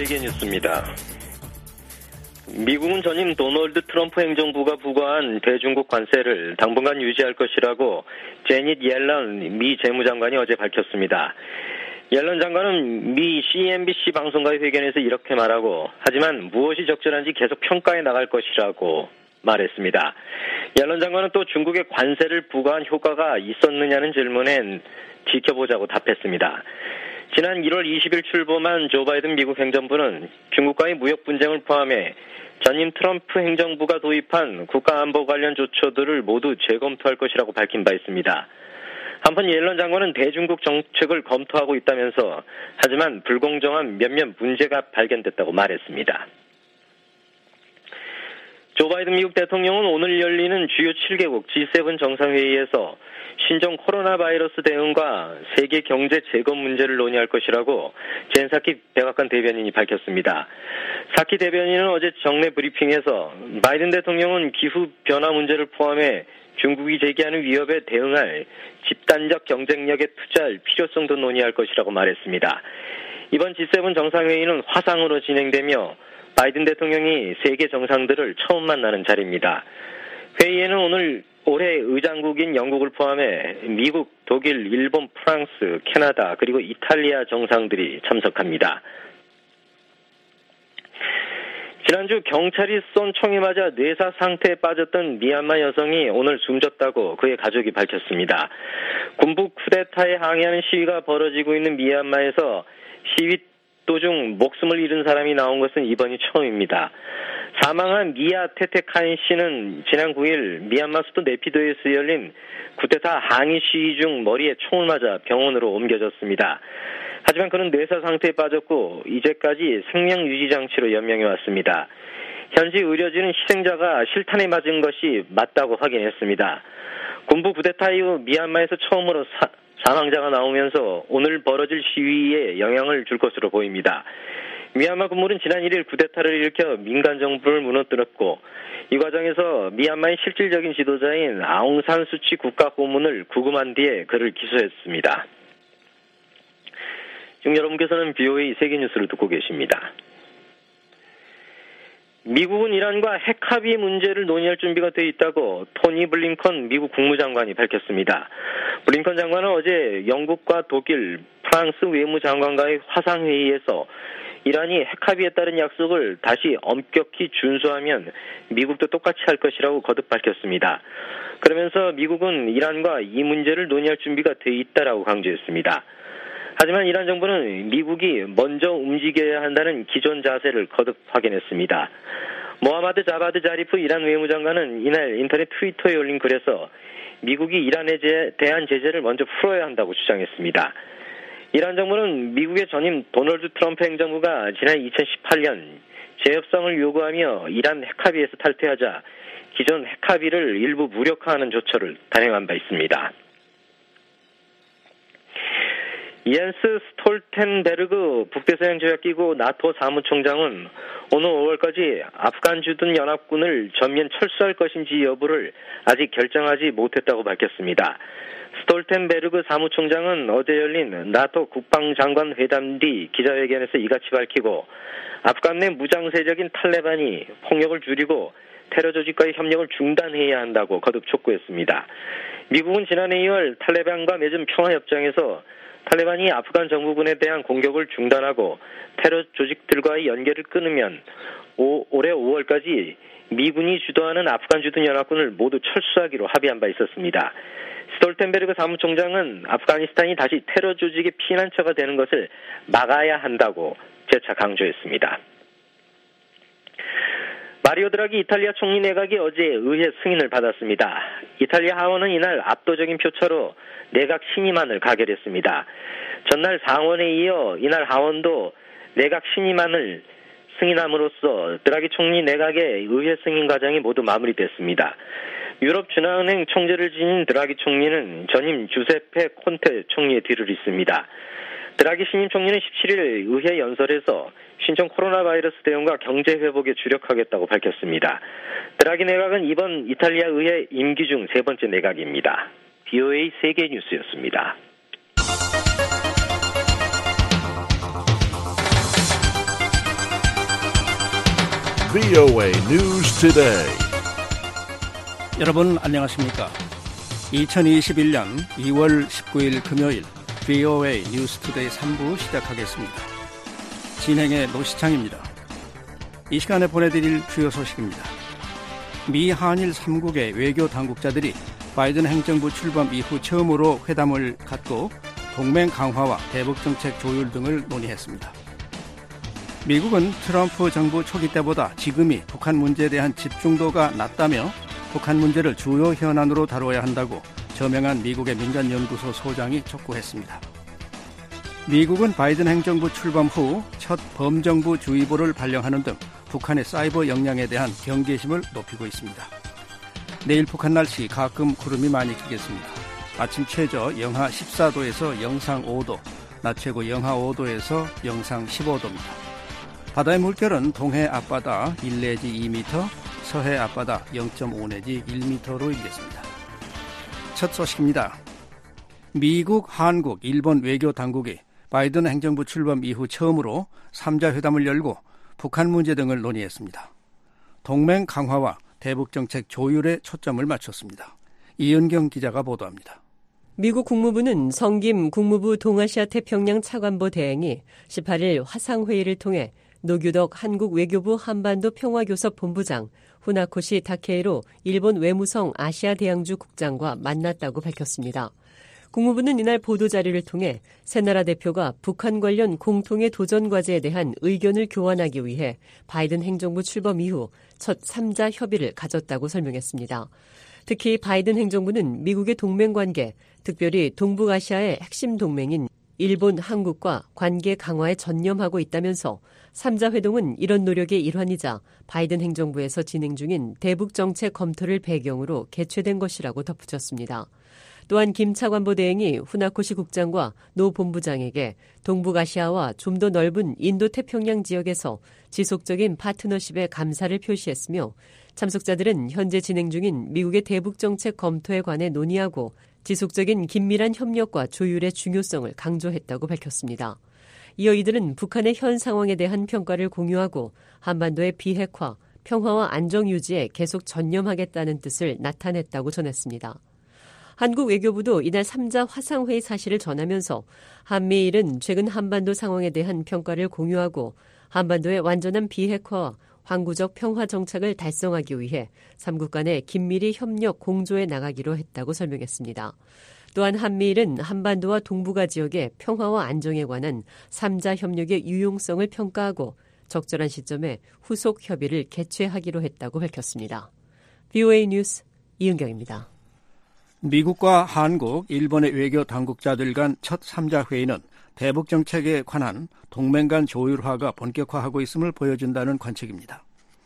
세계뉴스입니다. 미국은 전임 도널드 트럼프 행정부가 부과한 대중국 관세를 당분간 유지할 것이라고 제닛 옐런 미 재무장관이 어제 밝혔습니다. 옐런 장관은 미 CNBC 방송과의 회견에서 이렇게 말하고, 하지만 무엇이 적절한지 계속 평가해 나갈 것이라고 말했습니다. 옐런 장관은 또 중국의 관세를 부과한 효과가 있었느냐는 질문엔 지켜보자고 답했습니다. 지난 1월 20일 출범한 조 바이든 미국 행정부는 중국과의 무역 분쟁을 포함해 전임 트럼프 행정부가 도입한 국가안보 관련 조처들을 모두 재검토할 것이라고 밝힌 바 있습니다. 한편 옐런 장관은 대중국 정책을 검토하고 있다면서, 하지만 불공정한 몇몇 문제가 발견됐다고 말했습니다. 조 바이든 미국 대통령은 오늘 열리는 주요 7개국 G7 정상회의에서 신종 코로나 바이러스 대응과 세계 경제 재건 문제를 논의할 것이라고 젠 사키 백악관 대변인이 밝혔습니다. 사키 대변인은 어제 정례 브리핑에서 바이든 대통령은 기후 변화 문제를 포함해 중국이 제기하는 위협에 대응할 집단적 경쟁력에 투자할 필요성도 논의할 것이라고 말했습니다. 이번 G7 정상회의는 화상으로 진행되며 바이든 대통령이 세계 정상들을 처음 만나는 자리입니다. 회의에는 올해 의장국인 영국을 포함해 미국, 독일, 일본, 프랑스, 캐나다 그리고 이탈리아 정상들이 참석합니다. 지난주 경찰이 쏜 총에 맞아 뇌사 상태에 빠졌던 미얀마 여성이 오늘 숨졌다고 그의 가족이 밝혔습니다. 군부 쿠데타에 항의하는 시위가 벌어지고 있는 미얀마에서 시위 도중 목숨을 잃은 사람이 나온 것은 이번이 처음입니다. 사망한 미야 테테카인 씨는 지난 9일 미얀마 수도 네피도에서 열린 쿠데타 항의 시위 중 머리에 총을 맞아 병원으로 옮겨졌습니다. 하지만 그는 뇌사 상태에 빠졌고 이제까지 생명유지장치로 연명해 왔습니다. 현지 의료진은 희생자가 실탄에 맞은 것이 맞다고 확인했습니다. 군부 쿠데타 이후 미얀마에서 처음으로 사망자가 나오면서 오늘 벌어질 시위에 영향을 줄 것으로 보입니다. 미얀마 군부는 지난 1일 쿠데타를 일으켜 민간 정부를 무너뜨렸고, 이 과정에서 미얀마의 실질적인 지도자인 아웅산 수치 국가 고문을 구금한 뒤에 그를 기소했습니다. 지금 여러분께서는 BOA 세계뉴스를 듣고 계십니다. 미국은 이란과 핵합의 문제를 논의할 준비가 되어 있다고 토니 블링컨 미국 국무장관이 밝혔습니다. 블링컨 장관은 어제 영국과 독일, 프랑스 외무장관과의 화상회의에서 이란이 핵합의에 따른 약속을 다시 엄격히 준수하면 미국도 똑같이 할 것이라고 거듭 밝혔습니다. 그러면서 미국은 이란과 이 문제를 논의할 준비가 되어 있다라고 강조했습니다. 하지만 이란 정부는 미국이 먼저 움직여야 한다는 기존 자세를 거듭 확인했습니다. 모하마드 자바드 자리프 이란 외무장관은 이날 인터넷 트위터에 올린 글에서 미국이 이란에 대한 제재를 먼저 풀어야 한다고 주장했습니다. 이란 정부는 미국의 전임 도널드 트럼프 행정부가 지난 2018년 재협상을 요구하며 이란 핵합의에서 탈퇴하자 기존 핵합의를 일부 무력화하는 조처를 단행한 바 있습니다. 옌스 스톨텐베르그 북대서양조약기구 나토 사무총장은 오늘 5월까지 아프간 주둔 연합군을 전면 철수할 것인지 여부를 아직 결정하지 못했다고 밝혔습니다. 스톨텐베르그 사무총장은 어제 열린 나토 국방장관 회담 뒤 기자회견에서 이같이 밝히고, 아프간 내 무장세력인 탈레반이 폭력을 줄이고 테러 조직과의 협력을 중단해야 한다고 거듭 촉구했습니다. 미국은 지난해 2월 탈레반과 맺은 평화협정에서 탈레반이 아프간 정부군에 대한 공격을 중단하고 테러 조직들과의 연결을 끊으면 올해 5월까지 미군이 주도하는 아프간 주둔 연합군을 모두 철수하기로 합의한 바 있었습니다. 스톨텐베르그 사무총장은 아프가니스탄이 다시 테러 조직의 피난처가 되는 것을 막아야 한다고 재차 강조했습니다. 마리오 드라기 이탈리아 총리 내각이 어제 의회 승인을 받았습니다. 이탈리아 하원은 이날 압도적인 표차로 내각 신임안을 가결했습니다. 전날 상원에 이어 이날 하원도 내각 신임안을 승인함으로써 드라기 총리 내각의 의회 승인 과정이 모두 마무리됐습니다. 유럽중앙은행 총재를 지닌 드라기 총리는 전임 주세페 콘테 총리의 뒤를 잇습니다. 드라기 신임 총리는 17일 의회 연설에서 신종 코로나 바이러스 대응과 경제 회복에 주력하겠다고 밝혔습니다. 드라기 내각은 이번 이탈리아 의회 임기 중 세 번째 내각입니다. BOA 세계뉴스였습니다. VOA News Today. 여러분 안녕하십니까? 2021년 2월 19일 금요일 VOA News Today 3부 시작하겠습니다. 진행의 노시창입니다. 이 시간에 보내드릴 주요 소식입니다. 미 한일 3국의 외교 당국자들이 바이든 행정부 출범 이후 처음으로 회담을 갖고 동맹 강화와 대북정책 조율 등을 논의했습니다. 미국은 트럼프 정부 초기 때보다 지금이 북한 문제에 대한 집중도가 낮다며 북한 문제를 주요 현안으로 다뤄야 한다고 저명한 미국의 민간연구소 소장이 촉구했습니다. 미국은 바이든 행정부 출범 후 첫 범정부주의보를 발령하는 등 북한의 사이버 역량에 대한 경계심을 높이고 있습니다. 내일 북한 날씨 가끔 구름이 많이 끼겠습니다. 아침 최저 영하 14도에서 영상 5도, 낮 최고 영하 5도에서 영상 15도입니다. 바다의 물결은 동해 앞바다 1 내지 2m, 서해 앞바다 0.5 내지 1m로 일겠습니다. 첫 소식입니다. 미국, 한국, 일본 외교 당국이 바이든 행정부 출범 이후 처음으로 3자 회담을 열고 북한 문제 등을 논의했습니다. 동맹 강화와 대북정책 조율에 초점을 맞췄습니다. 이은경 기자가 보도합니다. 미국 국무부는 성김 국무부 동아시아 태평양 차관보 대행이 18일 화상회의를 통해 노규덕 한국 외교부 한반도 평화교섭 본부장, 후나코시 다케이로 일본 외무성 아시아 대양주 국장과 만났다고 밝혔습니다. 국무부는 이날 보도자료를 통해 세 나라 대표가 북한 관련 공통의 도전 과제에 대한 의견을 교환하기 위해 바이든 행정부 출범 이후 첫 3자 협의를 가졌다고 설명했습니다. 특히 바이든 행정부는 미국의 동맹관계, 특별히 동북아시아의 핵심 동맹인 일본, 한국과 관계 강화에 전념하고 있다면서 3자 회동은 이런 노력의 일환이자 바이든 행정부에서 진행 중인 대북 정책 검토를 배경으로 개최된 것이라고 덧붙였습니다. 또한 김 차관보 대행이 후나코시 국장과 노 본부장에게 동북아시아와 좀 더 넓은 인도태평양 지역에서 지속적인 파트너십에 감사를 표시했으며 참석자들은 현재 진행 중인 미국의 대북 정책 검토에 관해 논의하고 지속적인 긴밀한 협력과 조율의 중요성을 강조했다고 밝혔습니다. 이어 이들은 북한의 현 상황에 대한 평가를 공유하고 한반도의 비핵화, 평화와 안정 유지에 계속 전념하겠다는 뜻을 나타냈다고 전했습니다. 한국 외교부도 이날 3자 화상회의 사실을 전하면서 한미일은 최근 한반도 상황에 대한 평가를 공유하고 한반도의 완전한 비핵화와 항구적 평화 정착을 달성하기 위해 3국 간의 긴밀히 협력 공조해 나가기로 했다고 설명했습니다. 또한 한미일은 한반도와 동북아 지역의 평화와 안정에 관한 3자 협력의 유용성을 평가하고 적절한 시점에 후속 협의를 개최하기로 했다고 밝혔습니다. VOA 뉴스 이은경입니다. 미국과 한국, 일본의 외교 당국자들 간 첫 3자 회의는 대북 정책에 관한 동맹 간 조율화가 본격화하고 있음을 보여준다는 관측입니다.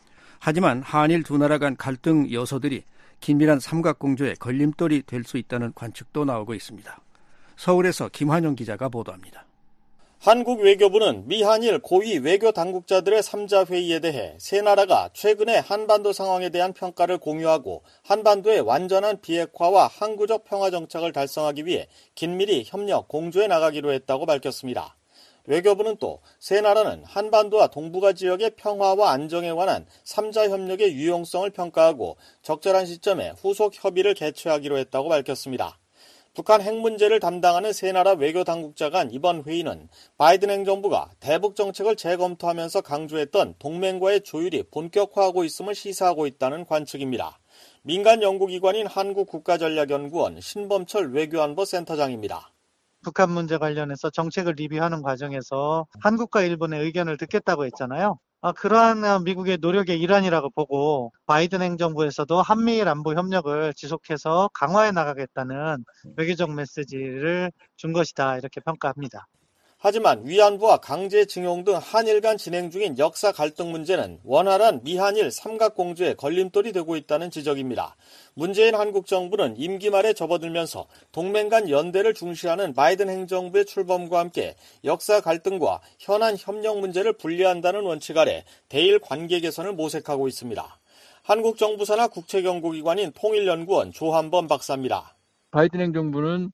하지만 한일 두 나라 간 갈등 요소들이 긴밀한 삼각공조의 걸림돌이 될 수 있다는 관측도 나오고 있습니다. 서울에서 김환영 기자가 보도합니다. 한국 외교부는 미한일 고위 외교 당국자들의 3자 회의에 대해 세 나라가 최근의 한반도 상황에 대한 평가를 공유하고 한반도의 완전한 비핵화와 항구적 평화 정착을 달성하기 위해 긴밀히 협력 공조해 나가기로 했다고 밝혔습니다. 외교부는 또 세 나라는 한반도와 동북아 지역의 평화와 안정에 관한 3자 협력의 유용성을 평가하고 적절한 시점에 후속 협의를 개최하기로 했다고 밝혔습니다. 북한 핵 문제를 담당하는 세 나라 외교 당국자 간 이번 회의는 바이든 행정부가 대북 정책을 재검토하면서 강조했던 동맹과의 조율이 본격화하고 있음을 시사하고 있다는 관측입니다. 민간 연구기관인 한국국가전략연구원 신범철 외교안보 센터장입니다. 북한 문제 관련해서 정책을 리뷰하는 과정에서 한국과 일본의 의견을 듣겠다고 했잖아요. 그러한 미국의 노력의 일환이라고 보고 바이든 행정부에서도 한미일 안보 협력을 지속해서 강화해 나가겠다는 외교적 메시지를 준 것이다 이렇게 평가합니다. 하지만 위안부와 강제징용 등 한일 간 진행 중인 역사 갈등 문제는 원활한 미한일 삼각공조에 걸림돌이 되고 있다는 지적입니다. 문재인 한국 정부는 임기 말에 접어들면서 동맹 간 연대를 중시하는 바이든 행정부의 출범과 함께 역사 갈등과 현안 협력 문제를 분리한다는 원칙 아래 대일 관계 개선을 모색하고 있습니다. 한국 정부 산하 국책연구기관인 통일연구원 조한범 박사입니다. 바이든 행정부는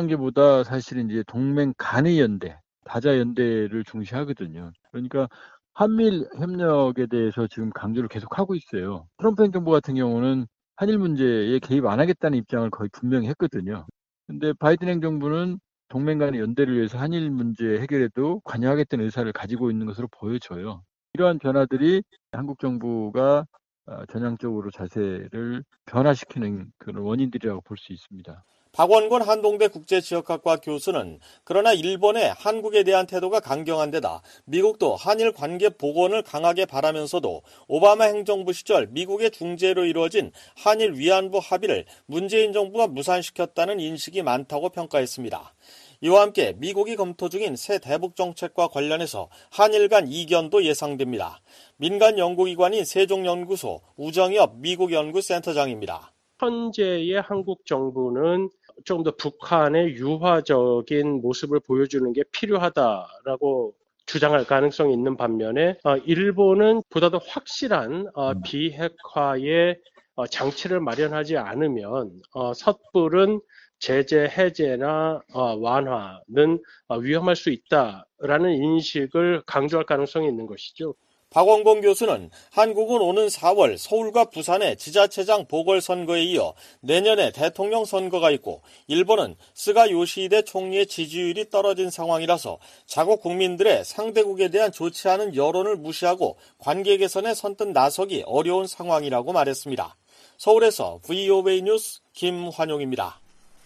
양자관계보다 사실 이제 동맹 간의 연대, 다자 연대를 중시하거든요. 그러니까 한미일 협력에 대해서 지금 강조를 계속하고 있어요. 트럼프 행정부 같은 경우는 한일 문제에 개입 안 하겠다는 입장을 거의 분명히 했거든요. 근데 바이든 행정부는 동맹 간의 연대를 위해서 한일 문제 해결에도 관여하겠다는 의사를 가지고 있는 것으로 보여져요. 이러한 변화들이 한국 정부가 전향적으로 자세를 변화시키는 그런 원인들이라고 볼 수 있습니다. 박원권 한동대 국제지역학과 교수는 그러나 일본의 한국에 대한 태도가 강경한 데다 미국도 한일 관계 복원을 강하게 바라면서도 오바마 행정부 시절 미국의 중재로 이루어진 한일 위안부 합의를 문재인 정부가 무산시켰다는 인식이 많다고 평가했습니다. 이와 함께 미국이 검토 중인 새 대북 정책과 관련해서 한일 간 이견도 예상됩니다. 민간 연구기관인 세종연구소 우정엽 미국연구센터장입니다. 현재의 한국 정부는 좀 더 북한의 유화적인 모습을 보여주는 게 필요하다라고 주장할 가능성이 있는 반면에 일본은 보다 더 확실한 비핵화의 장치를 마련하지 않으면 섣부른 제재 해제나 완화는 위험할 수 있다라는 인식을 강조할 가능성이 있는 것이죠. 박원공 교수는 한국은 오는 4월 서울과 부산의 지자체장 보궐선거에 이어 내년에 대통령 선거가 있고 일본은 스가 요시히데 총리의 지지율이 떨어진 상황이라서 자국 국민들의 상대국에 대한 좋지 않은 여론을 무시하고 관계 개선에 선뜻 나서기 어려운 상황이라고 말했습니다. 서울에서 VOA 뉴스 김환용입니다.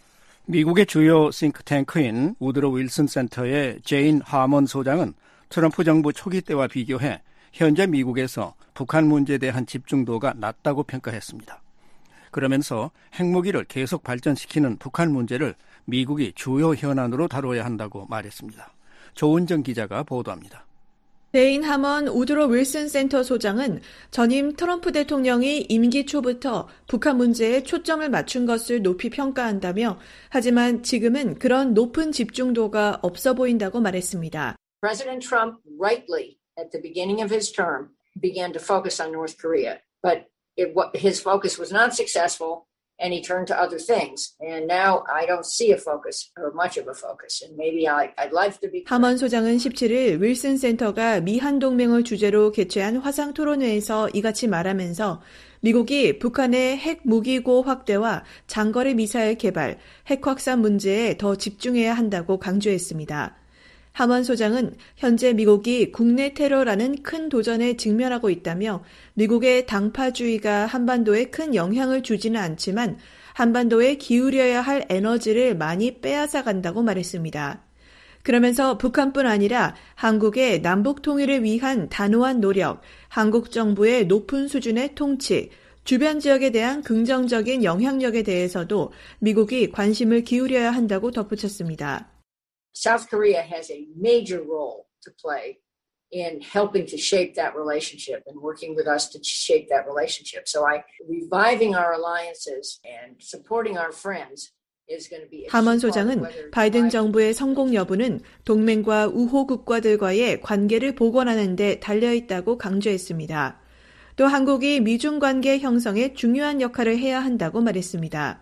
미국의 주요 싱크탱크인 우드로 윌슨 센터의 제인 하먼 소장은 트럼프 정부 초기 때와 비교해 현재 미국에서 북한 문제에 대한 집중도가 낮다고 평가했습니다. 그러면서 핵무기를 계속 발전시키는 북한 문제를 미국이 주요 현안으로 다뤄야 한다고 말했습니다. 조은정 기자가 보도합니다. 제인 하먼 우드로 윌슨 센터 소장은 전임 트럼프 대통령이 임기 초부터 북한 문제에 초점을 맞춘 것을 높이 평가한다며 하지만 지금은 그런 높은 집중도가 없어 보인다고 말했습니다. President Trump rightly at the beginning of his term began to focus on North Korea, but his focus was not successful and he turned to other things. And now I don't see a focus or much of a focus. And maybe I'd like to be. 하먼 소장은 17일 윌슨 센터가 미한 동맹을 주제로 개최한 화상 토론회에서 이같이 말하면서 미국이 북한의 핵 무기고 확대와 장거리 미사일 개발, 핵 확산 문제에 더 집중해야 한다고 강조했습니다. 하먼 소장은 현재 미국이 국내 테러라는 큰 도전에 직면하고 있다며 미국의 당파주의가 한반도에 큰 영향을 주지는 않지만 한반도에 기울여야 할 에너지를 많이 빼앗아 간다고 말했습니다. 그러면서 북한뿐 아니라 한국의 남북 통일을 위한 단호한 노력, 한국 정부의 높은 수준의 통치, 주변 지역에 대한 긍정적인 영향력에 대해서도 미국이 관심을 기울여야 한다고 덧붙였습니다. South Korea has a major role to play in helping to shape that relationship and working with us to shape that relationship. So reviving our alliances and supporting our friends is going to be a key part. 하먼 소장은 바이든 정부의 성공 여부는 동맹과 우호 국가들과의 관계를 복원하는 데 달려있다고 강조했습니다. 또 한국이 미중 관계 형성에 중요한 역할을 해야 한다고 말했습니다.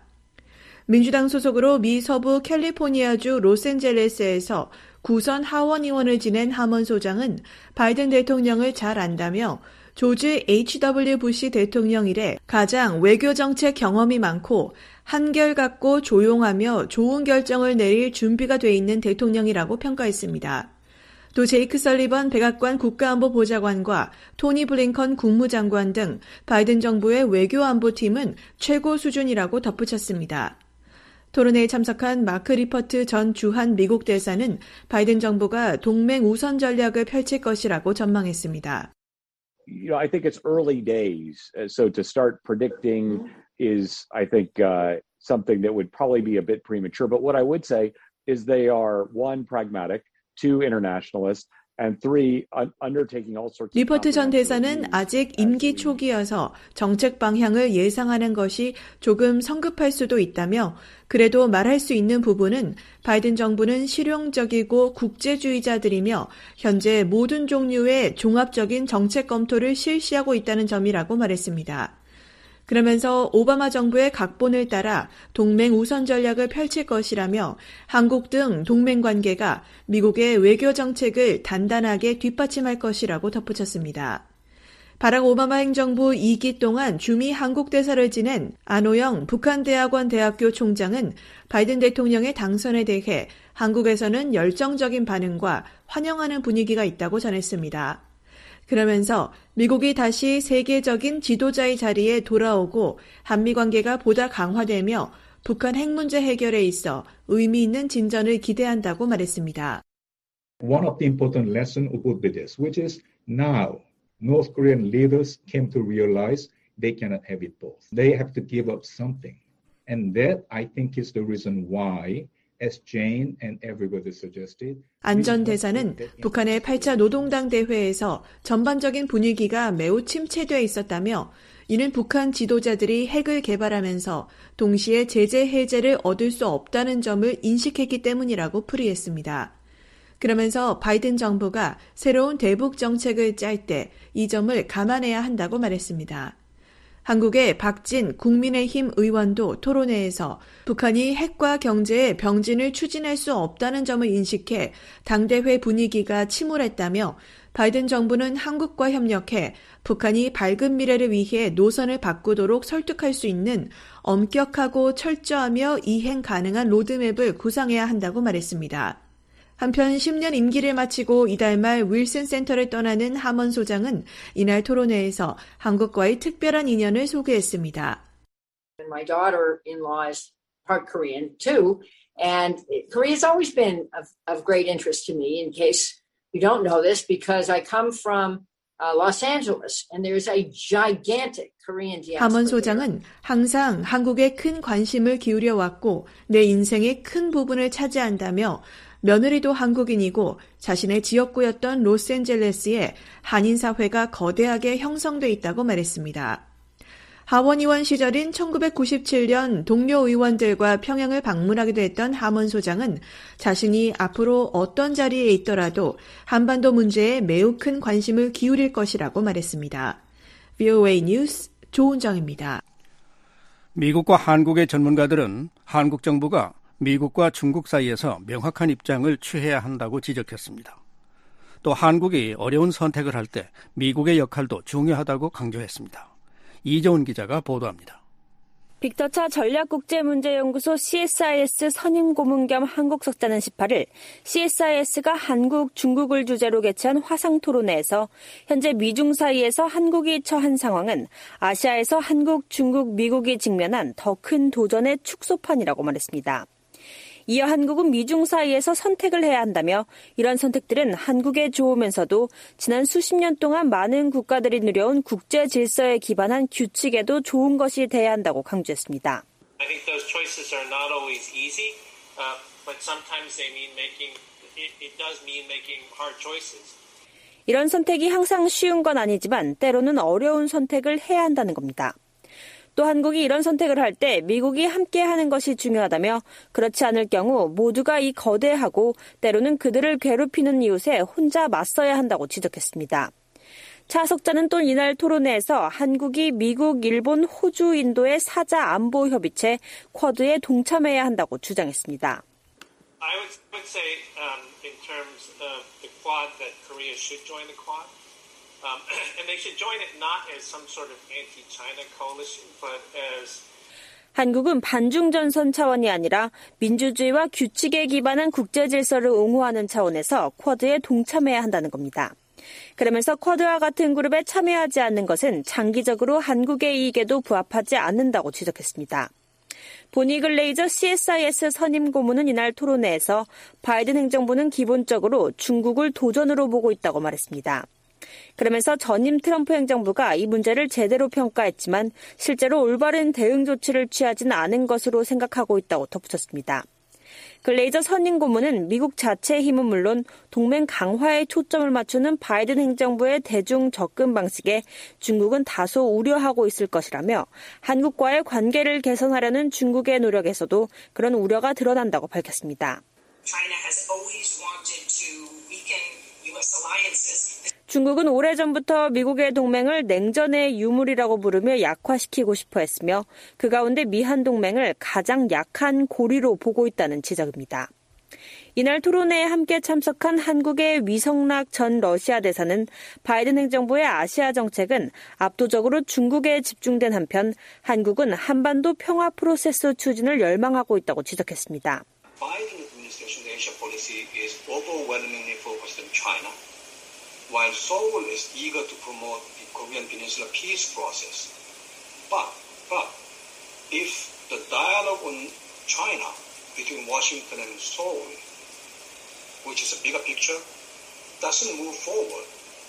민주당 소속으로 미 서부 캘리포니아주 로스앤젤레스에서 구선 하원 의원을 지낸 하먼 소장은 바이든 대통령을 잘 안다며 조지 H.W. 부시 대통령 이래 가장 외교정책 경험이 많고 한결같고 조용하며 좋은 결정을 내릴 준비가 돼 있는 대통령이라고 평가했습니다. 또 제이크 설리번 백악관 국가안보보좌관과 토니 블링컨 국무장관 등 바이든 정부의 외교안보팀은 최고 수준이라고 덧붙였습니다. 토론회에 참석한 마크 리퍼트 전 주한 미국 대사는 바이든 정부가 동맹 우선 전략을 펼칠 것이라고 전망했습니다. I think it's early days, so to start predicting is, I think, something that would probably be a bit premature. But what I would say is they are, one, pragmatic, two, internationalist, and three, undertaking all sorts of. 리퍼트 전 대사는 아직 임기 초기여서 정책 방향을 예상하는 것이 조금 성급할 수도 있다며 그래도 말할 수 있는 부분은 바이든 정부는 실용적이고 국제주의자들이며 현재 모든 종류의 종합적인 정책 검토를 실시하고 있다는 점이라고 말했습니다. 그러면서 오바마 정부의 각본을 따라 동맹 우선 전략을 펼칠 것이라며 한국 등 동맹 관계가 미국의 외교 정책을 단단하게 뒷받침할 것이라고 덧붙였습니다. 바락 오바마 행정부 2기 동안 주미 한국 대사를 지낸 안호영 북한대학원 대학교 총장은 바이든 대통령의 당선에 대해 한국에서는 열정적인 반응과 환영하는 분위기가 있다고 전했습니다. 그러면서 미국이 다시 세계적인 지도자의 자리에 돌아오고 한미 관계가 보다 강화되며 북한 핵 문제 해결에 있어 의미 있는 진전을 기대한다고 말했습니다. One of the important lessons would be this, which is now North Korean leaders came to realize they cannot have it both. They have to give up something. And that, I think, is the reason why, as Jane and everybody suggested, 안전대사는 북한의 8차 노동당 대회에서 전반적인 분위기가 매우 침체되어 있었다며 이는 북한 지도자들이 핵을 개발하면서 동시에 제재 해제를 얻을 수 없다는 점을 인식했기 때문이라고 풀이했습니다. 그러면서 바이든 정부가 새로운 대북 정책을 짤 때 이 점을 감안해야 한다고 말했습니다. 한국의 박진 국민의힘 의원도 토론회에서 북한이 핵과 경제의 병진을 추진할 수 없다는 점을 인식해 당대회 분위기가 침울했다며 바이든 정부는 한국과 협력해 북한이 밝은 미래를 위해 노선을 바꾸도록 설득할 수 있는 엄격하고 철저하며 이행 가능한 로드맵을 구상해야 한다고 말했습니다. 한편 10년 임기를 마치고 이달 말 윌슨 센터를 떠나는 하먼 소장은 이날 토론회에서 한국과의 특별한 인연을 소개했습니다. My daughter-in-law is part Korean too, and Korea has always been of great interest to me. In case you don't know this, because I come from Los Angeles, and there's a gigantic Korean diaspora. 하먼 소장은 항상 한국에 큰 관심을 기울여 왔고 내 인생의 큰 부분을 차지한다며 며느리도 한국인이고 자신의 지역구였던 로스앤젤레스에 한인 사회가 거대하게 형성돼 있다고 말했습니다. 하원 의원 시절인 1997년 동료 의원들과 평양을 방문하기도 했던 하먼 소장은 자신이 앞으로 어떤 자리에 있더라도 한반도 문제에 매우 큰 관심을 기울일 것이라고 말했습니다. VOA 뉴스 조은정입니다. 미국과 한국의 전문가들은 한국 정부가 미국과 중국 사이에서 명확한 입장을 취해야 한다고 지적했습니다. 또 한국이 어려운 선택을 할 때 미국의 역할도 중요하다고 강조했습니다. 이재훈 기자가 보도합니다. 빅터차 전략국제문제연구소 CSIS 선임 고문 겸 한국 석자는 18일 CSIS가 한국, 중국을 주제로 개최한 화상토론회에서 현재 미중 사이에서 한국이 처한 상황은 아시아에서 한국, 중국, 미국이 직면한 더 큰 도전의 축소판이라고 말했습니다. 이어 한국은 미중 사이에서 선택을 해야 한다며 이런 선택들은 한국에 좋으면서도 지난 수십 년 동안 많은 국가들이 누려온 국제 질서에 기반한 규칙에도 좋은 것이 돼야 한다고 강조했습니다. I think those choices are not always easy, but sometimes they mean it does mean making hard choices. 이런 선택이 항상 쉬운 건 아니지만 때로는 어려운 선택을 해야 한다는 겁니다. 또 한국이 이런 선택을 할 때 미국이 함께하는 것이 중요하다며 그렇지 않을 경우 모두가 이 거대하고 때로는 그들을 괴롭히는 이웃에 혼자 맞서야 한다고 지적했습니다. 차 석자는 또 이날 토론회에서 한국이 미국, 일본, 호주, 인도의 사자 안보 협의체 쿼드에 동참해야 한다고 주장했습니다. I would say in terms of the Quad that Korea should join the Quad. And they should join it not as some sort of anti-China coalition, but as 한국은 반중전선 차원이 아니라 민주주의와 규칙에 기반한 국제 질서를 옹호하는 차원에서 쿼드에 동참해야 한다는 겁니다. 그러면서 쿼드와 같은 그룹에 참여하지 않는 것은 장기적으로 한국의 이익에도 부합하지 않는다고 지적했습니다. 보니 글레이저 CSIS 선임 고문은 이날 토론회에서 바이든 행정부는 기본적으로 중국을 도전으로 보고 있다고 말했습니다. 그러면서 전임 트럼프 행정부가 이 문제를 제대로 평가했지만 실제로 올바른 대응 조치를 취하지는 않은 것으로 생각하고 있다고 덧붙였습니다. 글레이저 선임 고문은 미국 자체의 힘은 물론 동맹 강화에 초점을 맞추는 바이든 행정부의 대중 접근 방식에 중국은 다소 우려하고 있을 것이라며 한국과의 관계를 개선하려는 중국의 노력에서도 그런 우려가 드러난다고 밝혔습니다. 중국은 오래전부터 미국의 동맹을 냉전의 유물이라고 부르며 약화시키고 싶어 했으며 그 가운데 미한 동맹을 가장 약한 고리로 보고 있다는 지적입니다. 이날 토론회에 함께 참석한 한국의 위성락 전 러시아 대사는 바이든 행정부의 아시아 정책은 압도적으로 중국에 집중된 한편 한국은 한반도 평화 프로세스 추진을 열망하고 있다고 지적했습니다. Biden administration's Asia policy is overwhelmingly focused on China, while Seoul is eager to promote the Korean Peninsula peace process. But if the dialogue on China between Washington and Seoul, which is a bigger picture, doesn't move forward.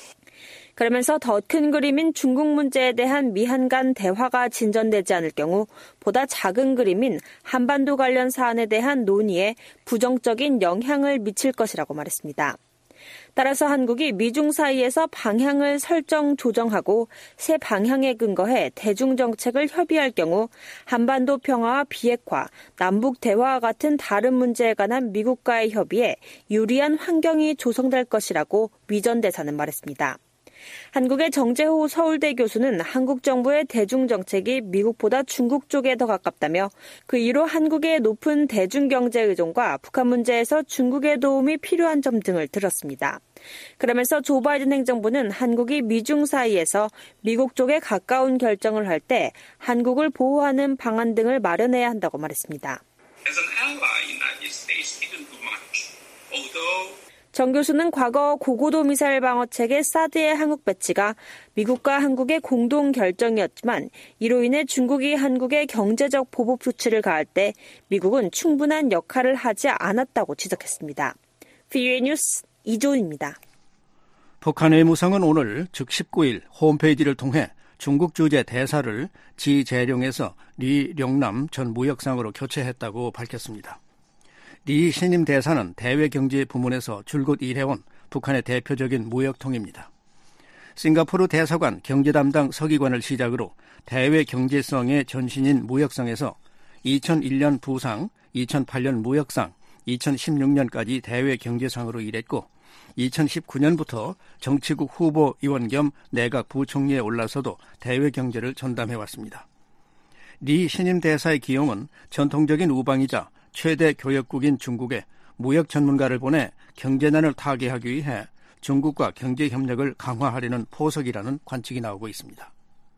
그러면서 더 큰 그림인 중국 문제에 대한 미한 간 대화가 진전되지 않을 경우 보다 작은 그림인 한반도 관련 사안에 대한 논의에 부정적인 영향을 미칠 것이라고 말했습니다. 따라서 한국이 미중 사이에서 방향을 조정하고 새 방향에 근거해 대중정책을 협의할 경우 한반도 평화와 비핵화, 남북 대화와 같은 다른 문제에 관한 미국과의 협의에 유리한 환경이 조성될 것이라고 위전 대사는 말했습니다. 한국의 정재호 서울대 교수는 한국 정부의 대중정책이 미국보다 중국 쪽에 더 가깝다며 그 이로 한국의 높은 대중경제 의존과 북한 문제에서 중국의 도움이 필요한 점 등을 들었습니다. 그러면서 조 바이든 행정부는 한국이 미중 사이에서 미국 쪽에 가까운 결정을 할 때 한국을 보호하는 방안 등을 마련해야 한다고 말했습니다. As an ally, United States didn't do much, although 정 교수는 과거 고고도 미사일 방어 체계 사드의 한국 배치가 미국과 한국의 공동 결정이었지만 이로 인해 중국이 한국에 경제적 보복 조치를 가할 때 미국은 충분한 역할을 하지 않았다고 지적했습니다. VOA 뉴스 이조은입니다. 북한 외무성은 오늘 즉 19일 홈페이지를 통해 중국 주재 대사를 지재룡에서 리룡남 전 무역상으로 교체했다고 밝혔습니다. 리 신임 대사는 대외경제 부문에서 줄곧 일해온 북한의 대표적인 무역통입니다. 싱가포르 대사관 경제담당 서기관을 시작으로 대외경제성의 전신인 무역상에서 2001년 부상, 2008년 무역상, 2016년까지 대외경제상으로 일했고 2019년부터 정치국 후보위원 겸 내각 부총리에 올라서도 대외경제를 전담해왔습니다. 리 신임 대사의 기용은 전통적인 우방이자 최대 교역국인 중국에 무역 전문가를 보내 경제난을 타개하기 위해 중국과 경제협력을 강화하려는 포석이라는 관측이 나오고 있습니다.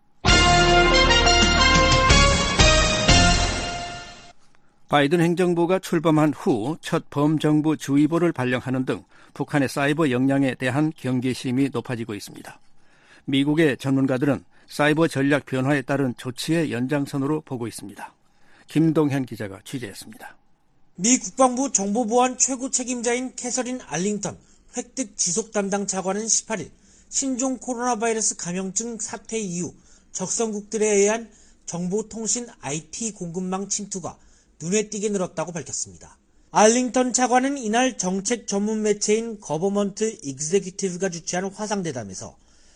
바이든 행정부가 출범한 후 첫 범정부 주의보를 발령하는 등 북한의 사이버 역량에 대한 경계심이 높아지고 있습니다. 미국의 전문가들은 사이버 전략 변화에 따른 조치의 연장선으로 보고 있습니다. 김동현 기자가 취재했습니다. 미 국방부 정보보안 최고 책임자인 캐서린 알링턴 획득 지속 담당 차관은 18일 신종 코로나 바이러스 감염증 사태 이후 적성국들에 의한 정보통신 IT 공급망 침투가 눈에 띄게 늘었다고 밝혔습니다. 알링턴 차관은 이날 정책 전문 매체인 거버먼트 익제큐티브가 주최한 화상대담에서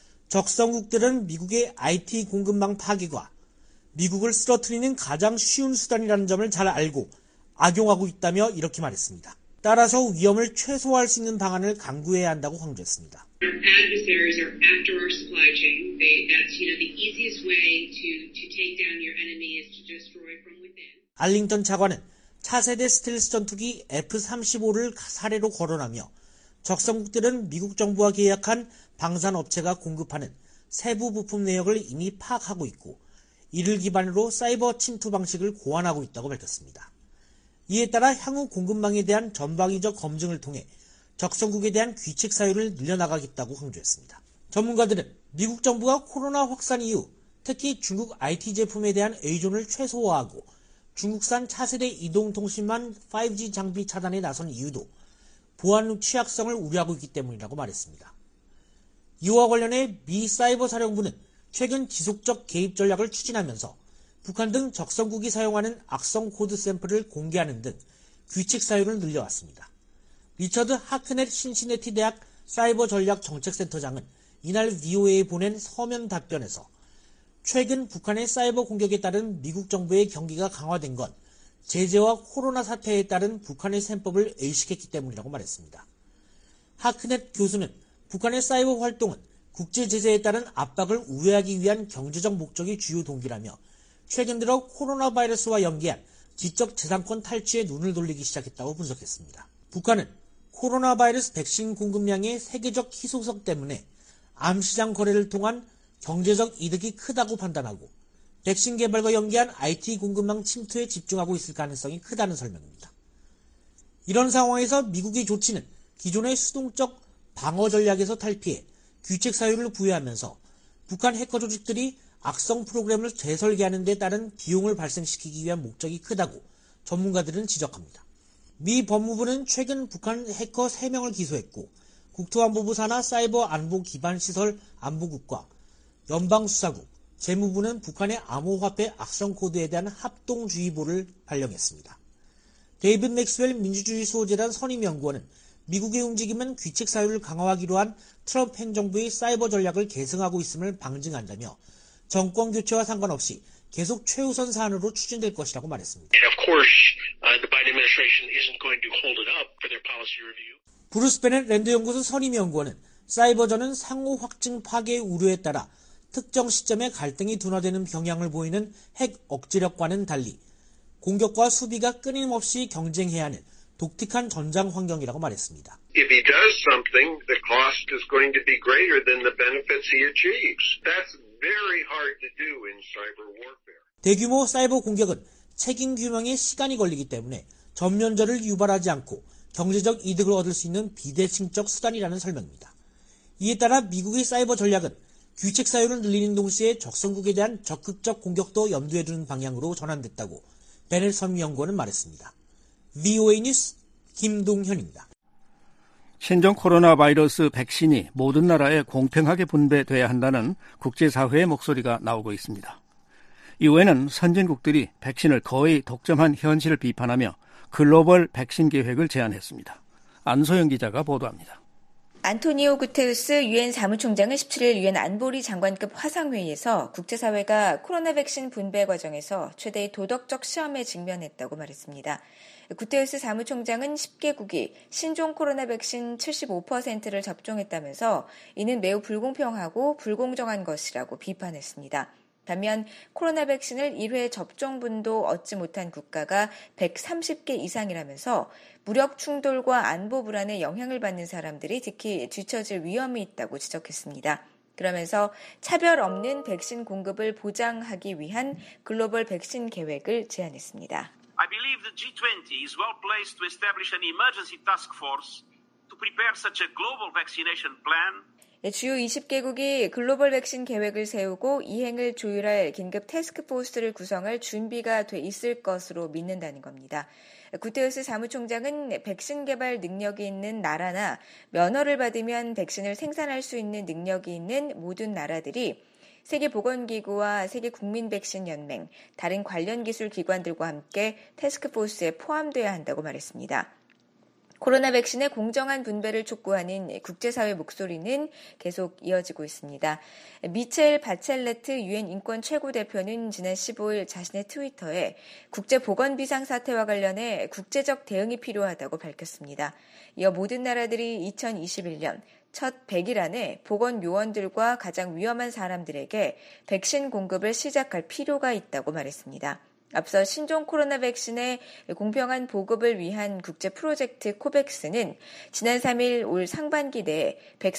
적성국들은 미국의 IT 공급망 파괴가 미국을 쓰러뜨리는 가장 쉬운 수단이라는 점을 잘 알고 악용하고 있다며 이렇게 말했습니다. 따라서 위험을 최소화할 수 있는 방안을 강구해야 한다고 강조했습니다. Adversaries are after our supply chain. That's the easiest way to take down your enemy is to destroy from within. 알링턴 차관은 차세대 스텔스 전투기 F-35를 사례로 거론하며 적성국들은 미국 정부와 계약한 방산업체가 공급하는 세부 부품 내역을 이미 파악하고 있고 이를 기반으로 사이버 침투 방식을 고안하고 있다고 밝혔습니다. 이에 따라 향후 공급망에 대한 전방위적 검증을 통해 적성국에 대한 귀책 사유를 늘려나가겠다고 강조했습니다. 전문가들은 미국 정부가 코로나 확산 이후 특히 중국 IT 제품에 대한 의존을 최소화하고 중국산 차세대 이동통신망 5G 장비 차단에 나선 이유도 보안 취약성을 우려하고 있기 때문이라고 말했습니다. 이와 관련해 미 사이버 사령부는 최근 지속적 개입 전략을 추진하면서 북한 등 적성국이 사용하는 악성 코드 샘플을 공개하는 등 귀책 사유를 늘려왔습니다. 리처드 하크넷 신시내티 대학 사이버 전략 정책센터장은 이날 VOA에 보낸 서면 답변에서 최근 북한의 사이버 공격에 따른 미국 정부의 경계가 강화된 건 제재와 코로나 사태에 따른 북한의 셈법을 의식했기 때문이라고 말했습니다. 하크넷 교수는 북한의 사이버 활동은 국제 제재에 따른 압박을 우회하기 위한 경제적 목적이 주요 동기라며 최근 들어 코로나 바이러스와 연계한 지적 재산권 탈취에 눈을 돌리기 시작했다고 분석했습니다. 북한은 코로나 바이러스 백신 공급량의 세계적 희소성 때문에 암시장 거래를 통한 경제적 이득이 크다고 판단하고 백신 개발과 연계한 IT 공급망 침투에 집중하고 있을 가능성이 크다는 설명입니다. 이런 상황에서 미국의 조치는 기존의 수동적 방어 전략에서 탈피해 규칙 사유를 부여하면서 북한 해커 조직들이 악성 프로그램을 재설계하는 데 따른 비용을 발생시키기 위한 목적이 크다고 전문가들은 지적합니다. 미 법무부는 최근 북한 해커 3명을 기소했고 국토안보부 산하 사이버 안보 기반 시설 안보국과 연방수사국, 재무부는 북한의 암호화폐 악성 코드에 대한 합동주의보를 발령했습니다. 데이빗 맥스웰 민주주의 수호재단 선임연구원은 미국의 움직임은 귀책 사유를 강화하기로 한 트럼프 행정부의 사이버 전략을 계승하고 있음을 방증한다며 정권 교체와 상관없이 계속 최우선 사안으로 추진될 것이라고 말했습니다. 브루스 베넷 랜드 연구소 선임 연구원은 사이버전은 상호 확증 파괴의 우려에 따라 특정 시점에 갈등이 둔화되는 경향을 보이는 핵 억지력과는 달리 공격과 수비가 끊임없이 경쟁해야 하는 독특한 전장 환경이라고 말했습니다. If he does something, the cost is going to be greater than the benefits he achieves. That's very hard to do in cyber warfare. 대규모 사이버 공격은 책임 규명에 시간이 걸리기 때문에 전면전을 유발하지 않고 경제적 이득을 얻을 수 있는 비대칭적 수단이라는 설명입니다. 이에 따라 미국의 사이버 전략은 규책 사유를 늘리는 동시에 적성국에 대한 적극적 공격도 염두에 두는 방향으로 전환됐다고 베넷 선임연구원은 말했습니다. VOA 뉴스 김동현입니다. 신종 코로나 바이러스 백신이 모든 나라에 공평하게 분배돼야 한다는 국제사회의 목소리가 나오고 있습니다. 이후에는 선진국들이 백신을 거의 독점한 현실을 비판하며 글로벌 백신 계획을 제안했습니다. 안소영 기자가 보도합니다. 안토니오 구테르스 유엔 사무총장은 17일 유엔 안보리 장관급 화상회의에서 국제사회가 코로나 백신 분배 과정에서 최대의 도덕적 시험에 직면했다고 말했습니다. 구테르스 사무총장은 10개국이 신종 코로나 백신 75%를 접종했다면서 이는 매우 불공평하고 불공정한 것이라고 비판했습니다. 반면 코로나 백신을 1회 접종분도 얻지 못한 국가가 130개 이상이라면서 무력 충돌과 안보 불안에 영향을 받는 사람들이 특히 뒤처질 위험이 있다고 지적했습니다. 그러면서 차별 없는 백신 공급을 보장하기 위한 글로벌 백신 계획을 제안했습니다. I believe the G20 is well placed to establish an emergency task force to prepare such a global vaccination plan. 주요 20개국이 글로벌 백신 계획을 세우고 이행을 조율할 긴급 태스크포스를 구성할 준비가 돼 있을 것으로 믿는다는 겁니다. 구테르스 사무총장은 백신 개발 능력이 있는 나라나 면허를 받으면 백신을 생산할 수 있는 능력이 있는 모든 나라들이 세계보건기구와 세계국민백신연맹, 다른 관련 기술 기관들과 함께 태스크포스에 포함돼야 한다고 말했습니다. 코로나 백신의 공정한 분배를 촉구하는 국제사회 목소리는 계속 이어지고 있습니다. 미첼 바첼레트 유엔 인권 최고대표는 지난 15일 자신의 트위터에 국제보건비상사태와 관련해 국제적 대응이 필요하다고 밝혔습니다. 이어 모든 나라들이 2021년 첫 100일 안에 보건요원들과 가장 위험한 사람들에게 백신 공급을 시작할 필요가 있다고 말했습니다. 앞서 신종 코로나 백신의 공평한 보급을 위한 국제 프로젝트 코백스는 지난 3일 올 상반기 내에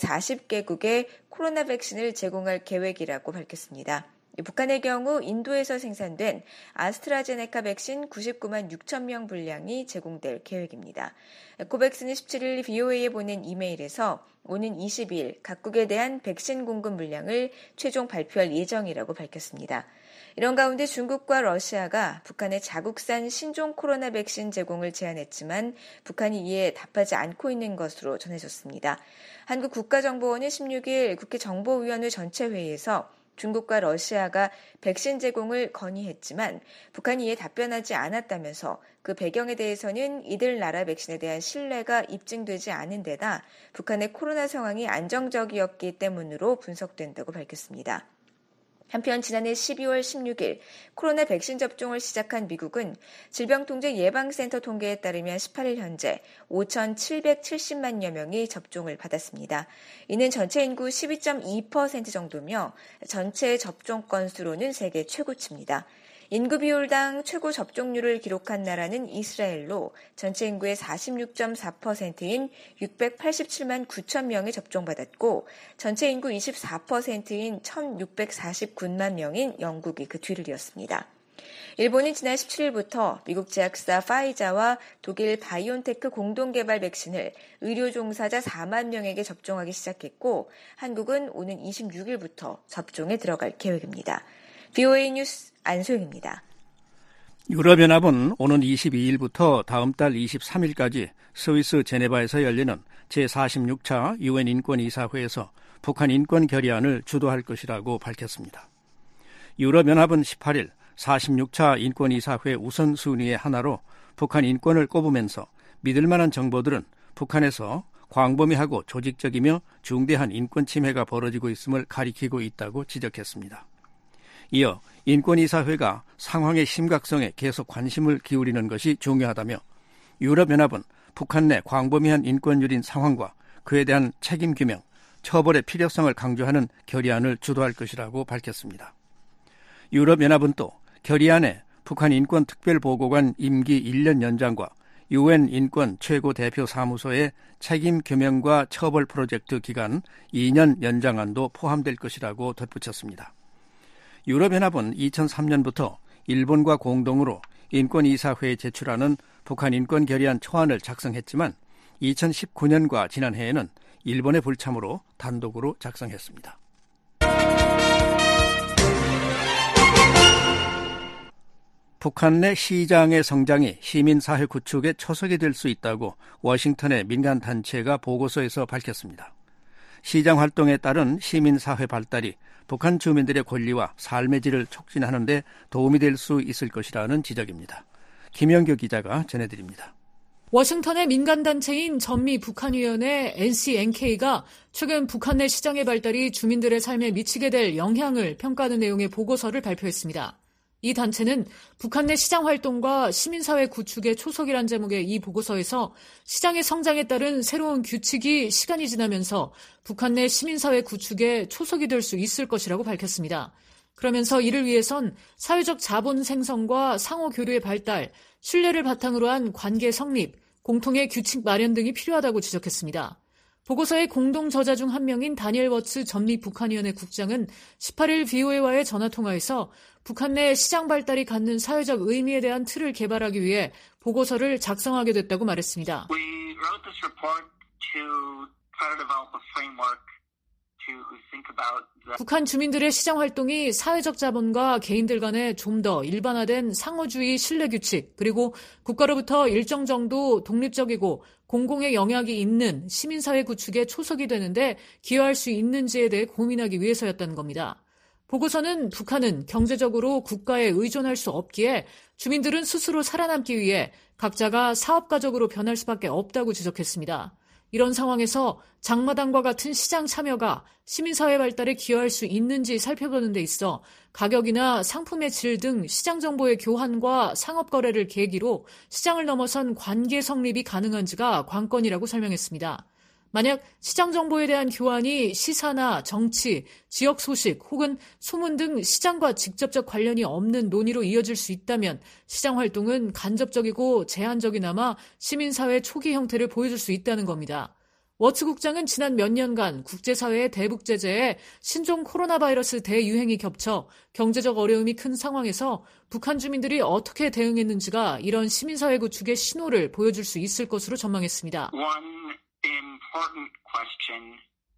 140개국에 코로나 백신을 제공할 계획이라고 밝혔습니다. 북한의 경우 인도에서 생산된 아스트라제네카 백신 99만 6천 명 분량이 제공될 계획입니다. 코백스는 17일 VOA에 보낸 이메일에서 오는 20일 각국에 대한 백신 공급 물량을 최종 발표할 예정이라고 밝혔습니다. 이런 가운데 중국과 러시아가 북한의 자국산 신종 코로나 백신 제공을 제안했지만 북한이 이에 답하지 않고 있는 것으로 전해졌습니다. 한국 국가정보원은 16일 국회 정보위원회 전체 회의에서 중국과 러시아가 백신 제공을 건의했지만 북한이 이에 답변하지 않았다면서 그 배경에 대해서는 이들 나라 백신에 대한 신뢰가 입증되지 않은 데다 북한의 코로나 상황이 안정적이었기 때문으로 분석된다고 밝혔습니다. 한편 지난해 12월 16일 코로나 백신 접종을 시작한 미국은 질병통제예방센터 통계에 따르면 18일 현재 5,770만여 명이 접종을 받았습니다. 이는 전체 인구 12.2% 정도며 전체 접종 건수로는 세계 최고치입니다. 인구 비율당 최고 접종률을 기록한 나라는 이스라엘로 전체 인구의 46.4%인 687만 9천 명이 접종받았고 전체 인구 24%인 1,649만 명인 영국이 그 뒤를 이었습니다. 일본은 지난 17일부터 미국 제약사 파이자와 독일 바이온테크 공동개발 백신을 의료 종사자 4만 명에게 접종하기 시작했고 한국은 오는 26일부터 접종에 들어갈 계획입니다. VOA 뉴스 안소영입니다. 유럽연합은 오는 22일부터 다음 달 23일까지 스위스 제네바에서 열리는 제46차 UN 인권이사회에서 북한 인권 결의안을 주도할 것이라고 밝혔습니다. 유럽연합은 18일 46차 인권이사회 우선순위의 하나로 북한 인권을 꼽으면서 믿을 만한 정보들은 북한에서 광범위하고 조직적이며 중대한 인권 침해가 벌어지고 있음을 가리키고 있다고 지적했습니다. 이어 인권이사회가 상황의 심각성에 계속 관심을 기울이는 것이 중요하다며 유럽연합은 북한 내 광범위한 인권유린 상황과 그에 대한 책임 규명, 처벌의 필요성을 강조하는 결의안을 주도할 것이라고 밝혔습니다. 유럽연합은 또 결의안에 북한 인권특별보고관 임기 1년 연장과 UN 인권 최고대표 사무소의 책임 규명과 처벌 프로젝트 기간 2년 연장안도 포함될 것이라고 덧붙였습니다. 유럽연합은 2003년부터 일본과 공동으로 인권이사회에 제출하는 북한 인권 결의안 초안을 작성했지만 2019년과 지난해에는 일본의 불참으로 단독으로 작성했습니다. 북한 내 시장의 성장이 시민사회 구축의 초석이 될 수 있다고 워싱턴의 민간단체가 보고서에서 밝혔습니다. 시장 활동에 따른 시민사회 발달이 북한 주민들의 권리와 삶의 질을 촉진하는 데 도움이 될 수 있을 것이라는 지적입니다. 김영규 기자가 전해드립니다. 워싱턴의 민간단체인 전미북한위원회 NCNK가 최근 북한 내 시장의 발달이 주민들의 삶에 미치게 될 영향을 평가하는 내용의 보고서를 발표했습니다. 이 단체는 북한 내 시장 활동과 시민사회 구축의 초석이란 제목의 이 보고서에서 시장의 성장에 따른 새로운 규칙이 시간이 지나면서 북한 내 시민사회 구축의 초석이 될 수 있을 것이라고 밝혔습니다. 그러면서 이를 위해선 사회적 자본 생성과 상호 교류의 발달, 신뢰를 바탕으로 한 관계 성립, 공통의 규칙 마련 등이 필요하다고 지적했습니다. 보고서의 공동 저자 중 한 명인 다니엘 워츠 전미북한위원회 국장은 18일 VOA와의 전화통화에서 북한 내 시장 발달이 갖는 사회적 의미에 대한 틀을 개발하기 위해 보고서를 작성하게 됐다고 말했습니다. We wrote this report to try to develop a framework to think about the... 북한 주민들의 시장 활동이 사회적 자본과 개인들 간에 좀 더 일반화된 상호주의 신뢰 규칙, 그리고 국가로부터 일정 정도 독립적이고 공공의 영향이 있는 시민사회 구축의 초석이 되는데 기여할 수 있는지에 대해 고민하기 위해서였다는 겁니다. 보고서는 북한은 경제적으로 국가에 의존할 수 없기에 주민들은 스스로 살아남기 위해 각자가 사업가적으로 변할 수밖에 없다고 지적했습니다. 이런 상황에서 장마당과 같은 시장 참여가 시민사회 발달에 기여할 수 있는지 살펴보는 데 있어 가격이나 상품의 질 등 시장 정보의 교환과 상업 거래를 계기로 시장을 넘어선 관계 성립이 가능한지가 관건이라고 설명했습니다. 만약 시장 정보에 대한 교환이 시사나 정치, 지역 소식 혹은 소문 등 시장과 직접적 관련이 없는 논의로 이어질 수 있다면 시장 활동은 간접적이고 제한적이나마 시민사회 초기 형태를 보여줄 수 있다는 겁니다. 워츠 국장은 지난 몇 년간 국제사회의 대북 제재에 신종 코로나 바이러스 대유행이 겹쳐 경제적 어려움이 큰 상황에서 북한 주민들이 어떻게 대응했는지가 이런 시민사회 구축의 신호를 보여줄 수 있을 것으로 전망했습니다. Important question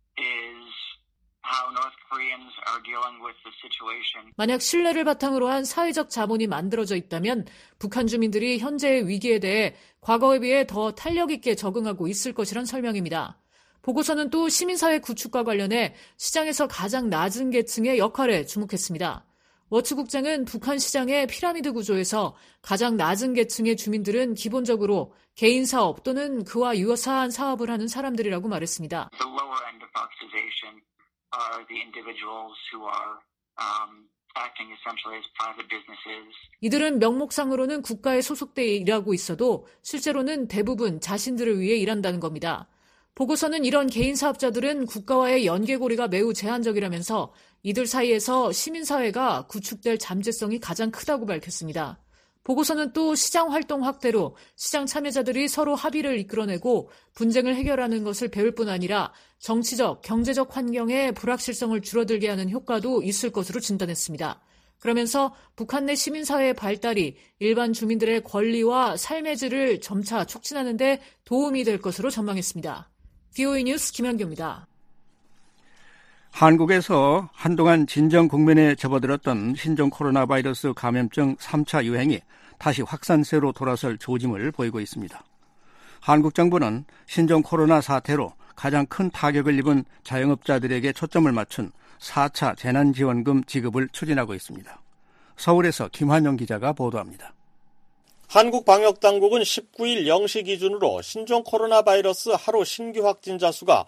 is how North Koreans are dealing with the situation. 만약 신뢰를 바탕으로 한 사회적 자본이 만들어져 있다면 북한 주민들이 현재의 위기에 대해 과거에 비해 더 탄력 있게 적응하고 있을 것이란 설명입니다. 보고서는 또 시민사회 구축과 관련해 시장에서 가장 낮은 계층의 역할에 주목했습니다. 워츠 국장은 북한 시장의 피라미드 구조에서 가장 낮은 계층의 주민들은 기본적으로 개인 사업 또는 그와 유사한 사업을 하는 사람들이라고 말했습니다. The lower end of boxization are the individuals who are acting essentially as private businesses. 이들은 명목상으로는 국가에 소속돼 일하고 있어도 실제로는 대부분 자신들을 위해 일한다는 겁니다. 보고서는 이런 개인 사업자들은 국가와의 연계고리가 매우 제한적이라면서 이들 사이에서 시민사회가 구축될 잠재성이 가장 크다고 밝혔습니다. 보고서는 또 시장 활동 확대로 시장 참여자들이 서로 합의를 이끌어내고 분쟁을 해결하는 것을 배울 뿐 아니라 정치적, 경제적 환경의 불확실성을 줄어들게 하는 효과도 있을 것으로 진단했습니다. 그러면서 북한 내 시민사회의 발달이 일반 주민들의 권리와 삶의 질을 점차 촉진하는 데 도움이 될 것으로 전망했습니다. VOA 뉴스 김현규입니다. 한국에서 한동안 진정 국면에 접어들었던 신종 코로나 바이러스 감염증 3차 유행이 다시 확산세로 돌아설 조짐을 보이고 있습니다. 한국 정부는 신종 코로나 사태로 가장 큰 타격을 입은 자영업자들에게 초점을 맞춘 4차 재난지원금 지급을 추진하고 있습니다. 서울에서 김환영 기자가 보도합니다. 한국방역당국은 19일 0시 기준으로 신종 코로나 바이러스 하루 신규 확진자 수가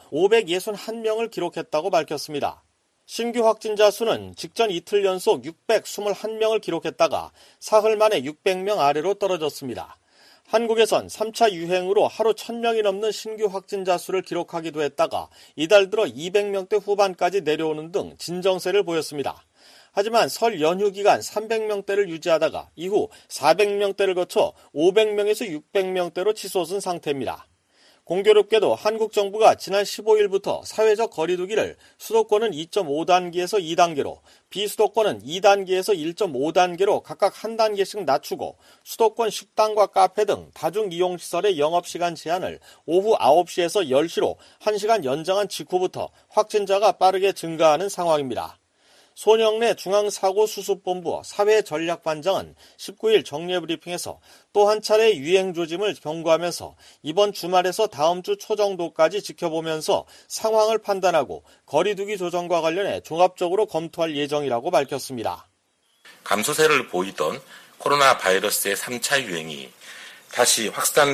561명을 기록했다고 밝혔습니다. 신규 확진자 수는 직전 이틀 연속 621명을 기록했다가 사흘 만에 600명 아래로 떨어졌습니다. 한국에선 3차 유행으로 하루 1000명이 넘는 신규 확진자 수를 기록하기도 했다가 이달 들어 200명대 후반까지 내려오는 등 진정세를 보였습니다. 하지만 설 연휴 기간 300명대를 유지하다가 이후 400명대를 거쳐 500명에서 600명대로 치솟은 상태입니다. 공교롭게도 한국 정부가 지난 15일부터 사회적 거리두기를 수도권은 2.5단계에서 2단계로, 비수도권은 2단계에서 1.5단계로 각각 한 단계씩 낮추고 수도권 식당과 카페 등 다중이용시설의 영업시간 제한을 오후 9시에서 10시로 1시간 연장한 직후부터 확진자가 빠르게 증가하는 상황입니다. 손영래 중앙사고수습본부 사회전략반장은 19일 정례브리핑에서 또 한 차례 유행 조짐을 경고하면서 이번 주말에서 다음 주 초 정도까지 지켜보면서 상황을 판단하고 거리두기 조정과 관련해 종합적으로 검토할 예정이라고 밝혔습니다. 감소세를 보이던 코로나 바이러스의 3차 유행이 다시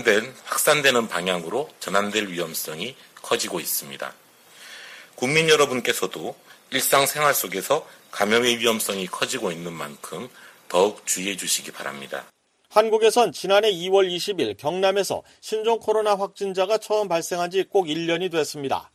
확산되는 방향으로 전환될 위험성이 커지고 있습니다. 국민 여러분께서도 일상생활 속에서 감염의 위험성이 커지고 있는 만큼 더욱 주의해 주시기 바랍니다. 한국에선 지난해 2월 20일 경남에서 신종 코로나 확진자가 처음 발생한 지 꼭 1년이 됐습니다.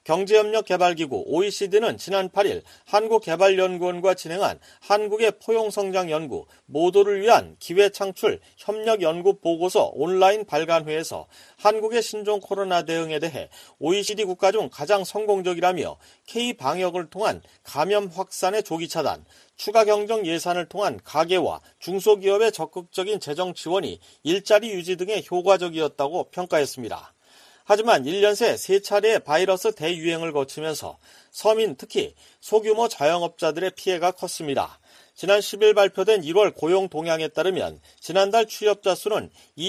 경제협력개발기구 OECD는 지난 8일 한국개발연구원과 진행한 한국의 포용성장연구 모두를 위한 기회창출 협력연구 보고서 온라인 발간회에서 한국의 신종 코로나 대응에 대해 OECD 국가 중 가장 성공적이라며 K-방역을 통한 감염 확산의 조기 차단, 추가 경정 예산을 통한 가계와 중소기업의 적극적인 재정 지원이 일자리 유지 등에 효과적이었다고 평가했습니다. 하지만 1년 새 3차례의 바이러스 대유행을 거치면서 서민 특히 소규모 자영업자들의 피해가 컸습니다. 지난 10일 발표된 1월 고용 동향에 따르면 지난달 취업자 수는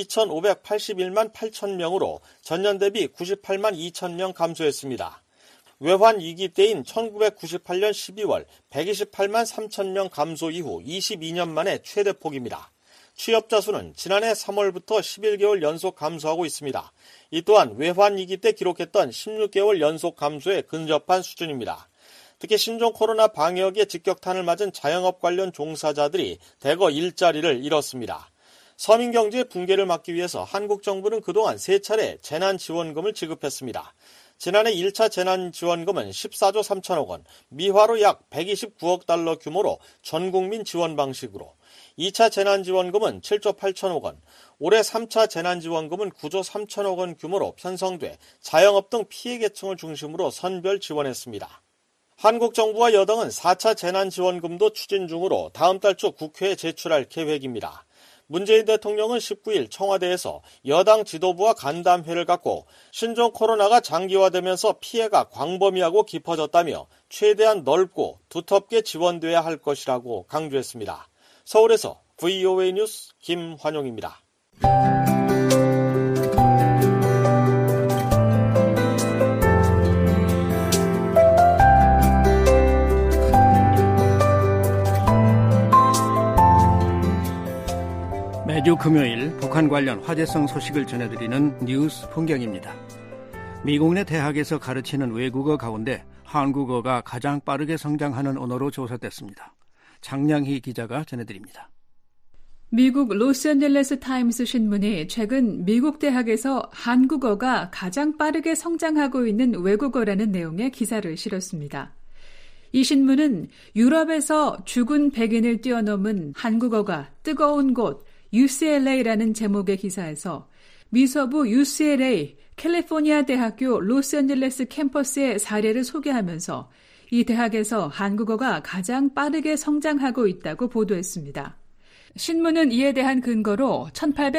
2,581만 8천 명으로 전년 대비 98만 2천 명 감소했습니다. 외환 위기 때인 1998년 12월 128만 3천 명 감소 이후 22년 만에 최대폭입니다. 취업자 수는 지난해 3월부터 11개월 연속 감소하고 있습니다. 이 또한 외환위기 때 기록했던 16개월 연속 감소에 근접한 수준입니다. 특히 신종 코로나 방역에 직격탄을 맞은 자영업 관련 종사자들이 대거 일자리를 잃었습니다. 서민 경제의 붕괴를 막기 위해서 한국 정부는 그동안 3차례 재난지원금을 지급했습니다. 지난해 1차 재난지원금은 14조 3천억 원, 미화로 약 129억 달러 규모로 전국민 지원 방식으로, 2차 재난지원금은 7조 8천억 원, 올해 3차 재난지원금은 9조 3천억 원 규모로 편성돼 자영업 등 피해 계층을 중심으로 선별 지원했습니다. 한국 정부와 여당은 4차 재난지원금도 추진 중으로 다음 달 초 국회에 제출할 계획입니다. 문재인 대통령은 19일 청와대에서 여당 지도부와 간담회를 갖고 신종 코로나가 장기화되면서 피해가 광범위하고 깊어졌다며 최대한 넓고 두텁게 지원돼야 할 것이라고 강조했습니다. 서울에서 VOA 뉴스 김환용입니다. 매주 금요일 북한 관련 화제성 소식을 전해드리는 뉴스 풍경입니다. 미국 내 대학에서 가르치는 외국어 가운데 한국어가 가장 빠르게 성장하는 언어로 조사됐습니다. 장량희 기자가 전해드립니다. 미국 로스앤젤레스 타임스 신문이 최근 미국 대학에서 한국어가 가장 빠르게 성장하고 있는 외국어라는 내용의 기사를 실었습니다. 이 신문은 유럽에서 죽은 백인을 뛰어넘은 한국어가 뜨거운 곳 UCLA라는 제목의 기사에서 미서부 UCLA 캘리포니아 대학교 로스앤젤레스 캠퍼스의 사례를 소개하면서 이 대학에서 한국어가 가장 빠르게 성장하고 있다고 보도했습니다. 신문은 이에 대한 근거로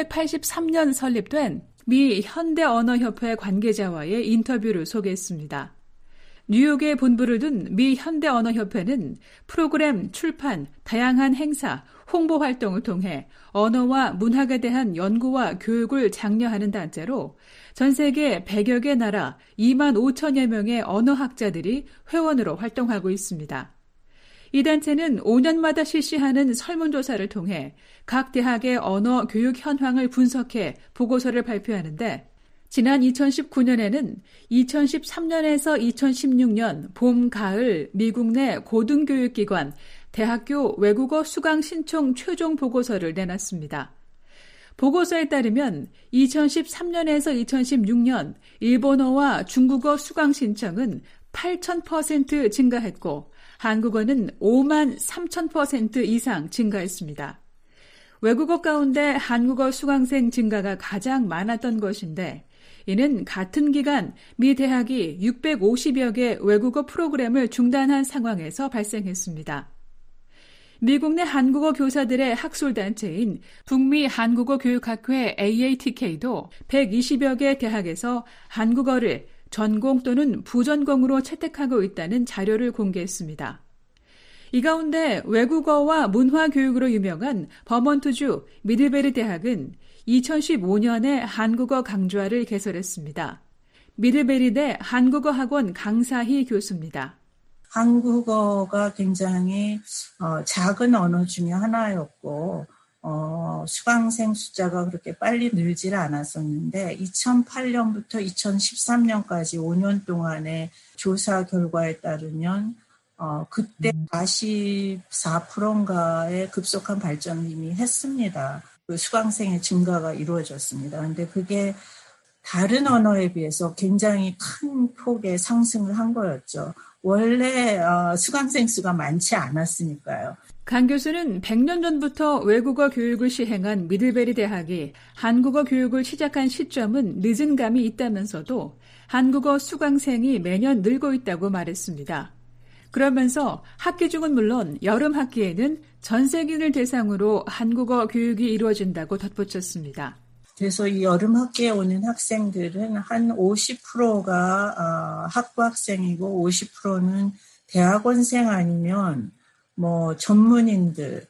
1883년 설립된 미 현대언어협회 관계자와의 인터뷰를 소개했습니다. 뉴욕에 본부를 둔 미 현대언어협회는 프로그램, 출판, 다양한 행사, 홍보 활동을 통해 언어와 문학에 대한 연구와 교육을 장려하는 단체로 전 세계 100여 개 나라 2만 5천여 명의 언어학자들이 회원으로 활동하고 있습니다. 이 단체는 5년마다 실시하는 설문조사를 통해 각 대학의 언어 교육 현황을 분석해 보고서를 발표하는데 지난 2019년에는 2013년에서 2016년 봄, 가을 미국 내 고등교육기관, 대학교 외국어 수강 신청 최종 보고서를 내놨습니다. 보고서에 따르면 2013년에서 2016년 일본어와 중국어 수강 신청은 8,000% 증가했고 한국어는 5만 3,000% 이상 증가했습니다. 외국어 가운데 한국어 수강생 증가가 가장 많았던 것인데 이는 같은 기간 미 대학이 650여 개 외국어 프로그램을 중단한 상황에서 발생했습니다. 미국 내 한국어 교사들의 학술단체인 북미 한국어 교육학회 AATK도 120여 개 대학에서 한국어를 전공 또는 부전공으로 채택하고 있다는 자료를 공개했습니다. 이 가운데 외국어와 문화교육으로 유명한 버몬트주 미들베리 대학은 2015년에 한국어 강좌를 개설했습니다. 미들베리대 한국어학원 강사희 교수입니다. 한국어가 굉장히 작은 언어 중에 하나였고 수강생 숫자가 그렇게 빨리 늘질 않았었는데 2008년부터 2013년까지 5년 동안의 조사 결과에 따르면 그때 44%인가의 급속한 발전을 이미 했습니다. 그 수강생의 증가가 이루어졌습니다. 그런데 그게 다른 언어에 비해서 굉장히 큰 폭의 상승을 한 거였죠. 원래 수강생 수가 많지 않았으니까요. 강 교수는 100년 전부터 외국어 교육을 시행한 미들베리 대학이 한국어 교육을 시작한 시점은 늦은 감이 있다면서도 한국어 수강생이 매년 늘고 있다고 말했습니다. 그러면서 학기 중은 물론 여름 학기에는 전 세계인을 대상으로 한국어 교육이 이루어진다고 덧붙였습니다. 그래서 이 여름 학기에 오는 학생들은 한 50%가 학부 학생이고 50%는 대학원생 아니면 전문인들,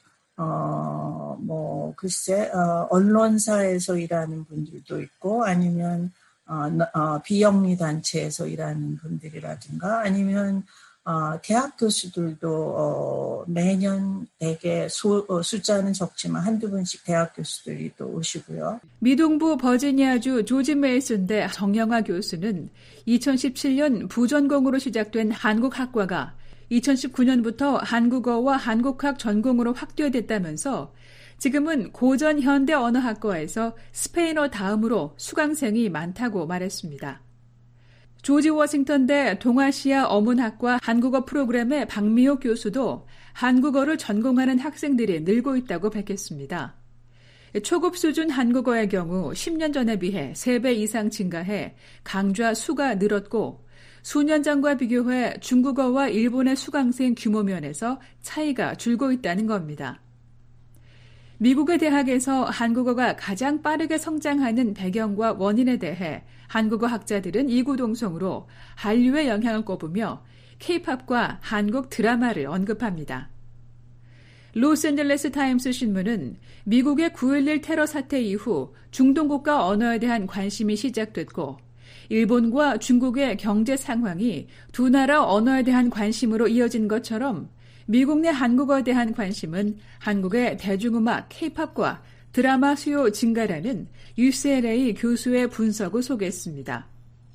언론사에서 일하는 분들도 있고 아니면 비영리 단체에서 일하는 분들이라든가 아니면 대학 교수들도 매년 되게 숫자는 적지만 한두 분씩 대학 교수들이 또 오시고요. 미동부 버지니아주 조지 메이슨대 정영아 교수는 2017년 부전공으로 시작된 한국학과가 2019년부터 한국어와 한국학 전공으로 확대됐다면서 지금은 고전 현대 언어학과에서 스페인어 다음으로 수강생이 많다고 말했습니다. 조지 워싱턴대 동아시아 어문학과 한국어 프로그램의 박미옥 교수도 한국어를 전공하는 학생들이 늘고 있다고 밝혔습니다. 초급 수준 한국어의 경우 10년 전에 비해 3배 이상 증가해 강좌 수가 늘었고 수년 전과 비교해 중국어와 일본의 수강생 규모 면에서 차이가 줄고 있다는 겁니다. 미국의 대학에서 한국어가 가장 빠르게 성장하는 배경과 원인에 대해 한국어 학자들은 이구동성으로 한류의 영향을 꼽으며 K-팝과 한국 드라마를 언급합니다. 로스앤젤레스 타임스 신문은 미국의 9.11 테러 사태 이후 중동 국가 언어에 대한 관심이 시작됐고 일본과 중국의 경제 상황이 두 나라 언어에 대한 관심으로 이어진 것처럼 미국 내 한국어에 대한 관심은 한국의 대중음악 K-팝과 드라마 수요 증가라는 UCLA 교수의 분석을 소개했습니다.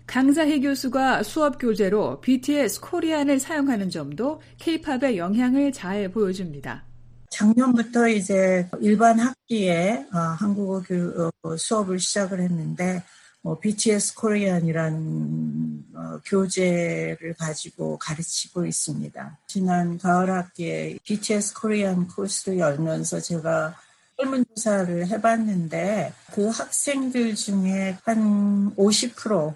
강사희 교수가 수업 교재로 BTS 코리안을 사용하는 점도 K-팝의 영향을 잘 보여줍니다. 작년부터 이제 일반 학기에 한국어 수업을 시작을 했는데 BTS 코리안이라는 교재를 가지고 가르치고 있습니다. 지난 가을 학기에 BTS 코리안 코스를 열면서 제가 설문조사를 해봤는데 그 학생들 중에 한 50%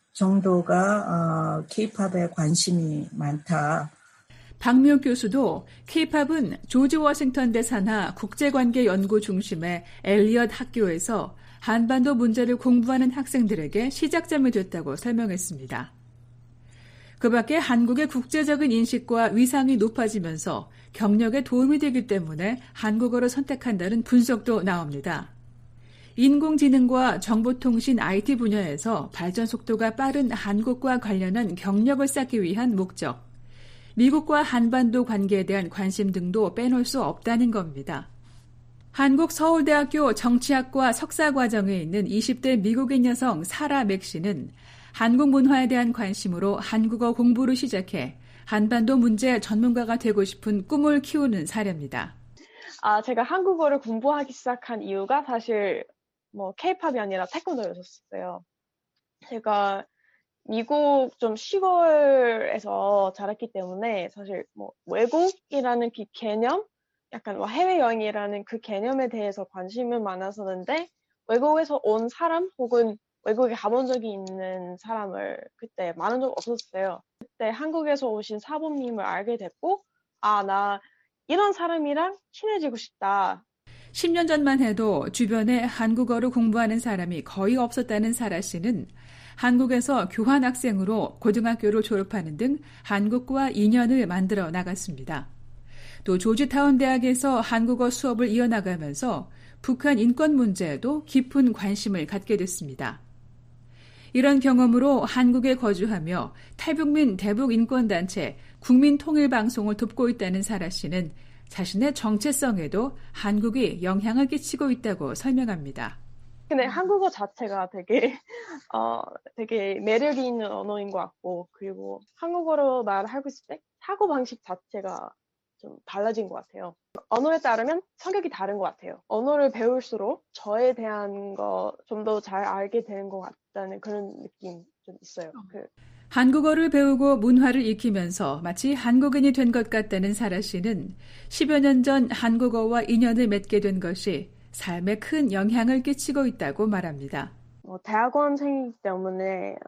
정도가 K-팝에 관심이 많다. 박미옥 교수도 K-팝은 조지 워싱턴 대산하 국제관계 연구 중심의 엘리엇 학교에서 한반도 문제를 공부하는 학생들에게 시작점이 됐다고 설명했습니다. 그 밖에 한국의 국제적인 인식과 위상이 높아지면서 경력에 도움이 되기 때문에 한국어를 선택한다는 분석도 나옵니다. 인공지능과 정보통신 IT 분야에서 발전 속도가 빠른 한국과 관련한 경력을 쌓기 위한 목적, 미국과 한반도 관계에 대한 관심 등도 빼놓을 수 없다는 겁니다. 한국 서울대학교 정치학과 석사과정에 있는 20대 미국인 여성 사라 맥 씨는 한국 문화에 대한 관심으로 한국어 공부를 시작해 한반도 문제 전문가가 되고 싶은 꿈을 키우는 사례입니다. 제가 한국어를 공부하기 시작한 이유가 사실 K-팝이 아니라 태권도였었어요. 제가 미국 좀 시골에서 자랐기 때문에 사실 외국이라는 그 개념, 약간 해외여행이라는 그 개념에 대해서 관심은 많았었는데 외국에서 온 사람 혹은 외국에 가본 적이 있는 사람을 그때 많은 적 없었어요. 그때 한국에서 오신 사범님을 알게 됐고 나 이런 사람이랑 친해지고 싶다. 10년 전만 해도 주변에 한국어를 공부하는 사람이 거의 없었다는 사라 씨는 한국에서 교환학생으로 고등학교를 졸업하는 등 한국과 인연을 만들어 나갔습니다. 또 조지타운 대학에서 한국어 수업을 이어나가면서 북한 인권 문제에도 깊은 관심을 갖게 됐습니다. 이런 경험으로 한국에 거주하며 탈북민 대북인권단체 국민통일방송을 돕고 있다는 사라 씨는 자신의 정체성에도 한국이 영향을 끼치고 있다고 설명합니다. 근데 한국어 자체가 되게 매력이 있는 언어인 것 같고, 그리고 한국어로 말하고 있을 때 사고방식 자체가 좀 달라진 것 같아요. 언어에 따르면 성격이 다른 것 같아요. 언어를 배울수록 저에 대한 거 좀 더 잘 알게 되는 것 같다는 그런 느낌 좀 있어요. 한국어를 배우고 문화를 익히면서 마치 한국인이 된 것 같다는 사라 씨는 10여 년 전 한국어와 인연을 맺게 된 것이 삶에 큰 영향을 끼치고 있다고 말합니다. 대학원생이기 때문에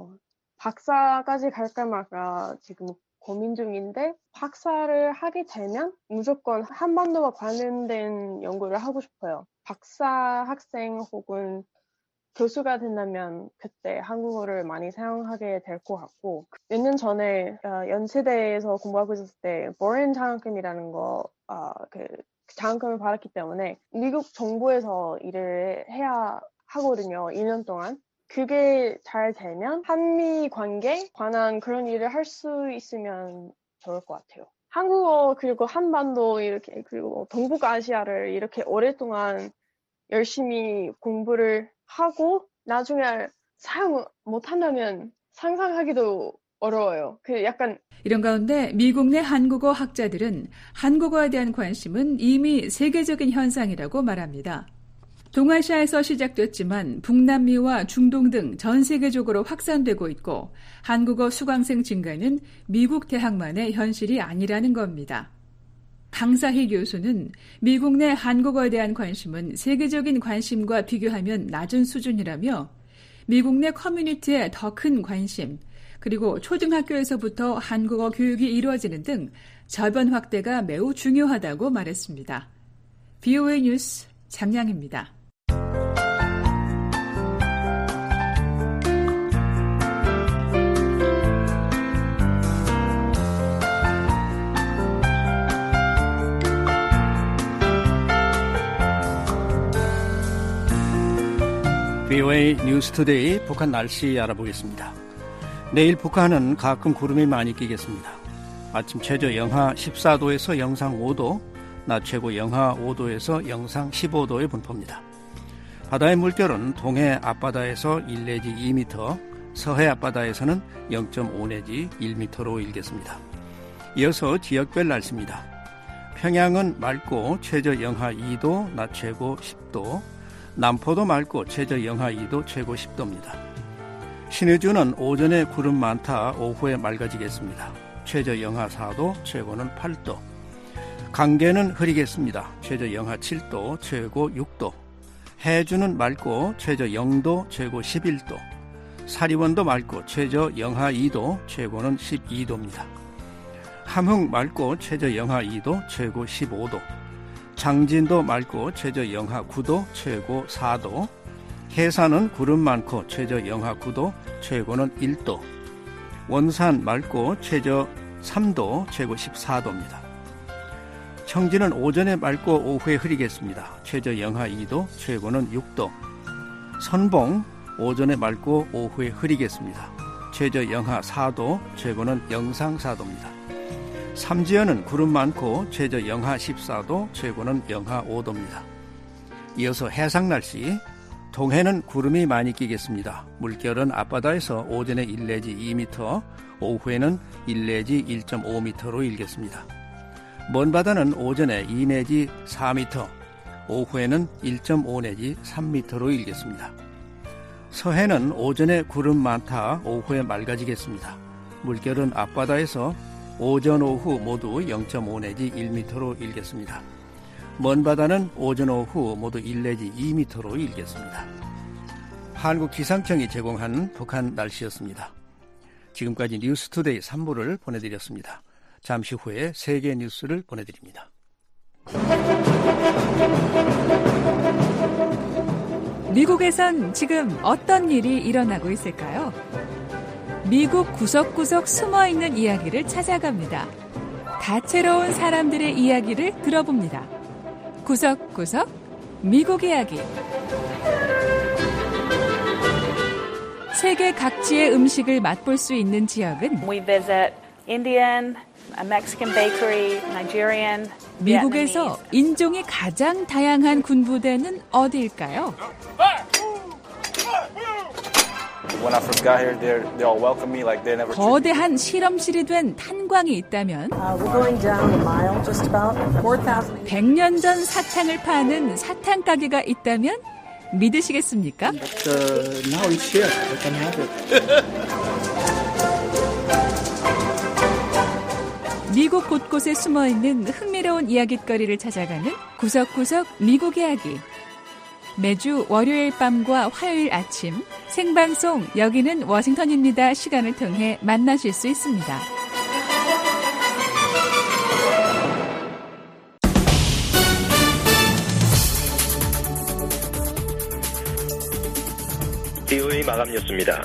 박사까지 갈까 말까 지금 고민 중인데, 박사를 하게 되면 무조건 한반도와 관련된 연구를 하고 싶어요. 박사 학생 혹은 교수가 된다면 그때 한국어를 많이 사용하게 될 것 같고, 몇 년 전에 연세대에서 공부하고 있었을 때 보렌 장학금이라는 그 장학금을 받았기 때문에 미국 정부에서 일을 해야 하거든요. 2년 동안. 그게 잘 되면 한미 관계에 관한 그런 일을 할 수 있으면 좋을 것 같아요. 한국어 그리고 한반도 이렇게 그리고 동북아시아를 이렇게 오랫동안 열심히 공부를 하고 나중에 사용 못한다면 상상하기도 어려워요. 이런 가운데 미국 내 한국어 학자들은 한국어에 대한 관심은 이미 세계적인 현상이라고 말합니다. 동아시아에서 시작됐지만 북남미와 중동 등 전 세계적으로 확산되고 있고, 한국어 수강생 증가는 미국 대학만의 현실이 아니라는 겁니다. 강사희 교수는 미국 내 한국어에 대한 관심은 세계적인 관심과 비교하면 낮은 수준이라며 미국 내 커뮤니티에 더 큰 관심, 그리고 초등학교에서부터 한국어 교육이 이루어지는 등 저변 확대가 매우 중요하다고 말했습니다. VOA 뉴스 장량입니다. VOA 뉴스투데이 북한 날씨 알아보겠습니다. 내일 북한은 가끔 구름이 많이 끼겠습니다. 아침 최저 영하 14도에서 영상 5도, 낮 최고 영하 5도에서 영상 15도의 분포입니다. 바다의 물결은 동해 앞바다에서 1 내지 2m, 서해 앞바다에서는 0.5 내지 1m로 일겠습니다. 이어서 지역별 날씨입니다. 평양은 맑고 최저 영하 2도, 낮 최고 10도, 남포도 맑고 최저 영하 2도, 최고 10도입니다. 신의주는 오전에 구름 많다, 오후에 맑아지겠습니다. 최저 영하 4도, 최고는 8도. 강계는 흐리겠습니다. 최저 영하 7도, 최고 6도. 해주는 맑고 최저 0도, 최고 11도. 사리원도 맑고 최저 영하 2도, 최고는 12도입니다. 함흥 맑고 최저 영하 2도, 최고 15도. 장진도 맑고 최저 영하 9도, 최고 4도. 해산은 구름 많고 최저 영하 9도, 최고는 1도. 원산 맑고 최저 3도, 최고 14도입니다. 청진은 오전에 맑고 오후에 흐리겠습니다. 최저 영하 2도, 최고는 6도. 선봉 오전에 맑고 오후에 흐리겠습니다. 최저 영하 4도, 최고는 영상 4도입니다. 삼지연은 구름 많고 최저 영하 14도, 최고는 영하 5도입니다. 이어서 해상 날씨. 동해는 구름이 많이 끼겠습니다. 물결은 앞바다에서 오전에 1 내지 2m, 오후에는 1 내지 1.5m로 일겠습니다. 먼 바다는 오전에 2 내지 4m, 오후에는 1.5 내지 3m로 일겠습니다. 서해는 오전에 구름 많다, 오후에 맑아지겠습니다. 물결은 앞바다에서 오전, 오후 모두 0.5 내지 1m로 일겠습니다. 먼 바다는 오전, 오후 모두 1 내지 2m로 일겠습니다. 한국기상청이 제공한 북한 날씨였습니다. 지금까지 뉴스투데이 3부를 보내드렸습니다. 잠시 후에 세계 뉴스를 보내드립니다. 미국에선 지금 어떤 일이 일어나고 있을까요? 미국 구석구석 숨어있는 이야기를 찾아갑니다. 다채로운 사람들의 이야기를 들어봅니다. 구석구석 미국 이야기. 세계 각지의 음식을 맛볼 수 있는 지역은 We visit Indian, Mexican bakery, Nigerian, 미국에서 인종이 가장 다양한 군부대는 어디일까요? When I first got here, they all welcomed me like they never. 거대한 실험실이 된 탄광이 있다면 We're going down a mile, just about 4,000. 100년 전 사탕을 파는 사탕 가게가 있다면 믿으시겠습니까? Now it's here. I can have it. 미국 곳곳에 숨어있는 흥미로운 이야깃거리를 찾아가는 구석구석 미국 이야기. 매주 월요일 밤과 화요일 아침 생방송 여기는 워싱턴입니다 시간을 통해 만나실 수 있습니다. BOA 마감 뉴스입니다.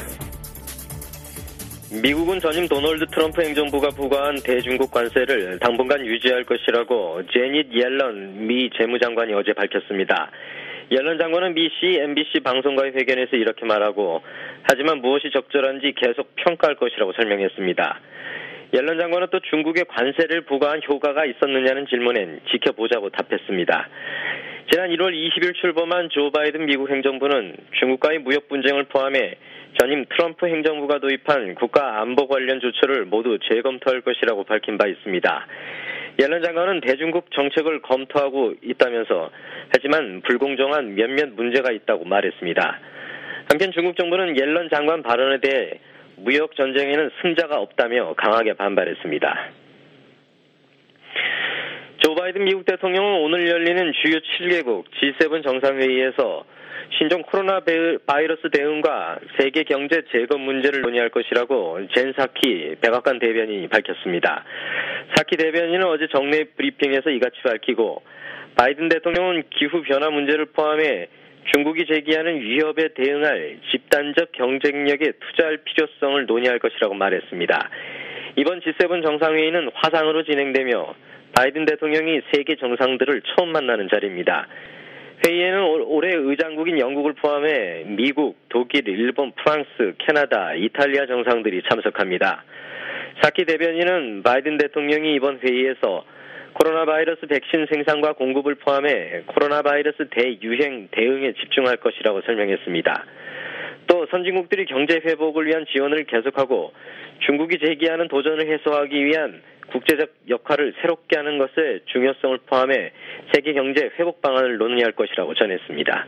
미국은 전임 도널드 트럼프 행정부가 부과한 대중국 관세를 당분간 유지할 것이라고 제닛 옐런 미 재무장관이 어제 밝혔습니다. 옐런 장관은 미 CNBC 방송과의 회견에서 이렇게 말하고 하지만 무엇이 적절한지 계속 평가할 것이라고 설명했습니다. 옐런 장관은 또 중국의 관세를 부과한 효과가 있었느냐는 질문엔 지켜보자고 답했습니다. 지난 1월 20일 출범한 조 바이든 미국 행정부는 중국과의 무역 분쟁을 포함해 전임 트럼프 행정부가 도입한 국가 안보 관련 조처를 모두 재검토할 것이라고 밝힌 바 있습니다. 옐런 장관은 대중국 정책을 검토하고 있다면서 하지만 불공정한 몇몇 문제가 있다고 말했습니다. 한편 중국 정부는 옐런 장관 발언에 대해 무역 전쟁에는 승자가 없다며 강하게 반발했습니다. 조 바이든 미국 대통령은 오늘 열리는 주요 7개국 G7 정상회의에서 신종 코로나 바이러스 대응과 세계 경제 재건 문제를 논의할 것이라고 젠 사키 백악관 대변인이 밝혔습니다. 사키 대변인은 어제 정례 브리핑에서 이같이 밝히고 바이든 대통령은 기후변화 문제를 포함해 중국이 제기하는 위협에 대응할 집단적 경쟁력에 투자할 필요성을 논의할 것이라고 말했습니다. 이번 G7 정상회의는 화상으로 진행되며 바이든 대통령이 세계 정상들을 처음 만나는 자리입니다. 회의에는 올해 의장국인 영국을 포함해 미국, 독일, 일본, 프랑스, 캐나다, 이탈리아 정상들이 참석합니다. 사키 대변인은 바이든 대통령이 이번 회의에서 코로나 바이러스 백신 생산과 공급을 포함해 코로나 바이러스 대유행 대응에 집중할 것이라고 설명했습니다. 또 선진국들이 경제 회복을 위한 지원을 계속하고 중국이 제기하는 도전을 해소하기 위한 국제적 역할을 새롭게 하는 것의 중요성을 포함해 세계 경제 회복 방안을 논의할 것이라고 전했습니다.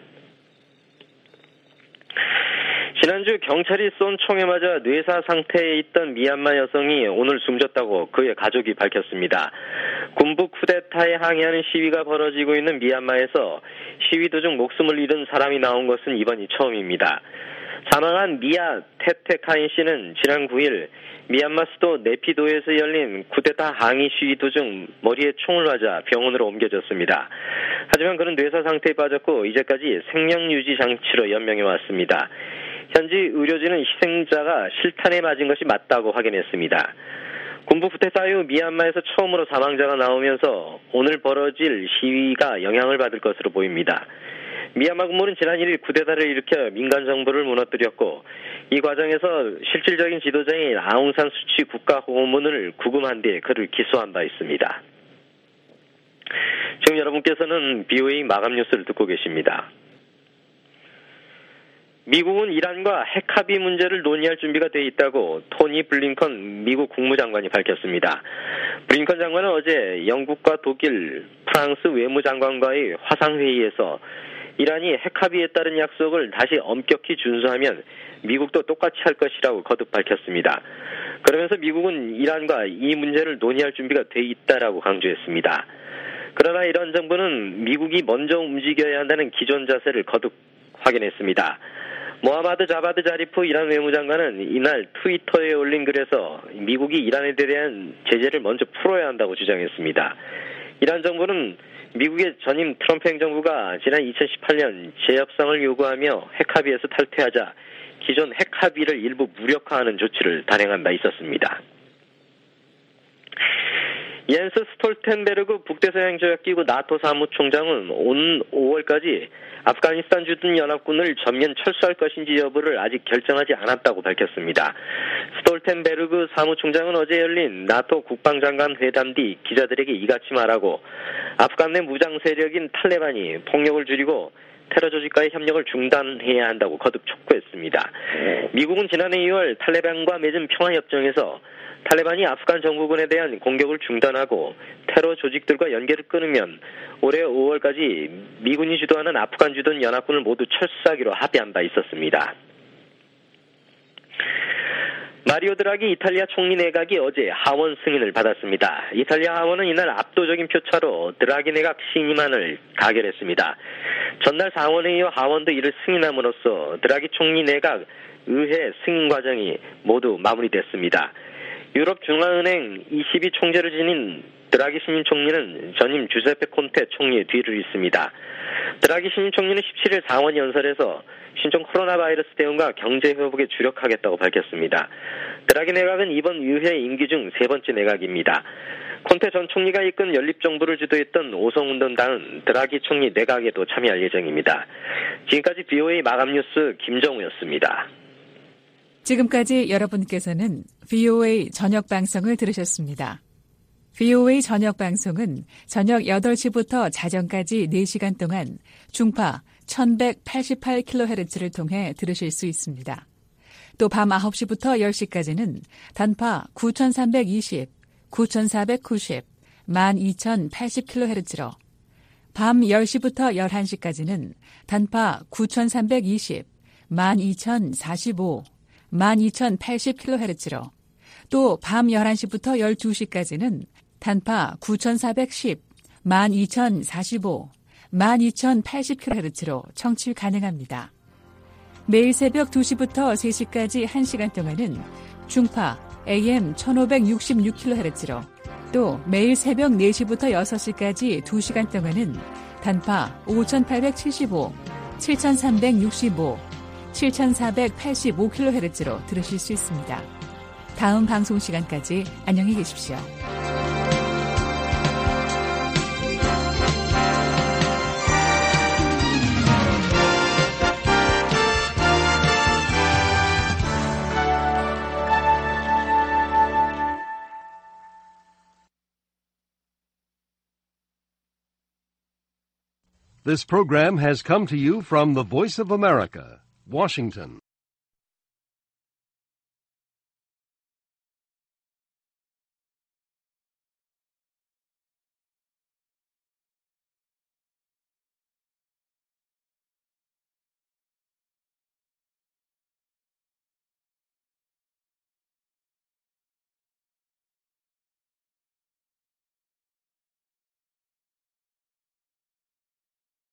지난주 경찰이 쏜 총에 맞아 뇌사 상태에 있던 미얀마 여성이 오늘 숨졌다고 그의 가족이 밝혔습니다. 군부 쿠데타에 항의하는 시위가 벌어지고 있는 미얀마에서 시위 도중 목숨을 잃은 사람이 나온 것은 이번이 처음입니다. 사망한 미아 테테카인 씨는 지난 9일 미얀마 수도 네피도에서 열린 쿠데타 항의 시위 도중 머리에 총을 맞아 병원으로 옮겨졌습니다. 하지만 그는 뇌사 상태에 빠졌고 이제까지 생명유지 장치로 연명해 왔습니다. 현지 의료진은 희생자가 실탄에 맞은 것이 맞다고 확인했습니다. 군부 쿠데타 이후 미얀마에서 처음으로 사망자가 나오면서 오늘 벌어질 시위가 영향을 받을 것으로 보입니다. 미얀마 군부는 지난 1일 쿠데타를 일으켜 민간 정부를 무너뜨렸고 이 과정에서 실질적인 지도자인 아웅산 수치 국가 고문을 구금한 뒤에 그를 기소한 바 있습니다. 지금 여러분께서는 BOA 마감 뉴스를 듣고 계십니다. 미국은 이란과 핵합의 문제를 논의할 준비가 돼 있다고 토니 블링컨 미국 국무장관이 밝혔습니다. 블링컨 장관은 어제 영국과 독일, 프랑스 외무장관과의 화상회의에서 이란이 핵합의에 따른 약속을 다시 엄격히 준수하면 미국도 똑같이 할 것이라고 거듭 밝혔습니다. 그러면서 미국은 이란과 이 문제를 논의할 준비가 돼 있다라고 강조했습니다. 그러나 이란 정부는 미국이 먼저 움직여야 한다는 기존 자세를 거듭 확인했습니다. 모하마드 자바드 자리프 이란 외무장관은 이날 트위터에 올린 글에서 미국이 이란에 대한 제재를 먼저 풀어야 한다고 주장했습니다. 이란 정부는 미국의 전임 트럼프 행정부가 지난 2018년 재협상을 요구하며 핵합의에서 탈퇴하자 기존 핵합의를 일부 무력화하는 조치를 단행한 바 있었습니다. 옌스 스톨텐베르그 북대서양조약기구 나토 사무총장은 오는 5월까지 아프가니스탄 주둔 연합군을 전면 철수할 것인지 여부를 아직 결정하지 않았다고 밝혔습니다. 스톨텐베르그 사무총장은 어제 열린 나토 국방장관 회담 뒤 기자들에게 이같이 말하고 아프간 내 무장 세력인 탈레반이 폭력을 줄이고 테러 조직과의 협력을 중단해야 한다고 거듭 촉구했습니다. 미국은 지난해 2월 탈레반과 맺은 평화협정에서 탈레반이 아프간 정부군에 대한 공격을 중단하고 테러 조직들과 연계를 끊으면 올해 5월까지 미군이 주도하는 아프간 주둔 연합군을 모두 철수하기로 합의한 바 있었습니다. 마리오 드라기 이탈리아 총리 내각이 어제 하원 승인을 받았습니다. 이탈리아 하원은 이날 압도적인 표차로 드라기 내각 신임안을 가결했습니다. 전날 상원회의와 하원도 이를 승인함으로써 드라기 총리 내각 의회 승인 과정이 모두 마무리됐습니다. 유럽중앙은행 ECB 총재를 지닌 드라기 신임 총리는 전임 주세페 콘테 총리의 뒤를 잇습니다. 드라기 신임 총리는 17일 상원 연설에서 신종 코로나 바이러스 대응과 경제 회복에 주력하겠다고 밝혔습니다. 드라기 내각은 이번 의회 임기 중 세 번째 내각입니다. 콘테 전 총리가 이끈 연립정부를 주도했던 오성운동당은 드라기 총리 내각에도 참여할 예정입니다. 지금까지 BOA 마감 뉴스 김정우였습니다. 지금까지 여러분께서는 VOA 저녁 방송을 들으셨습니다. VOA 저녁 방송은 저녁 8시부터 자정까지 4시간 동안 중파 1188kHz를 통해 들으실 수 있습니다. 또 밤 9시부터 10시까지는 단파 9320, 9490, 12080kHz로 밤 10시부터 11시까지는 단파 9320, 12045, 12080kHz로 또 밤 11시부터 12시까지는 단파 9410, 12045, 12080kHz로 청취 가능합니다. 매일 새벽 2시부터 3시까지 1시간 동안은 중파 AM 1566kHz로 또 매일 새벽 4시부터 6시까지 2시간 동안은 단파 5875, 7365, 7485kHz로 들으실 수 있습니다. 다음 방송 시간까지 안녕히 계십시오. This program has come to you from the Voice of America, Washington.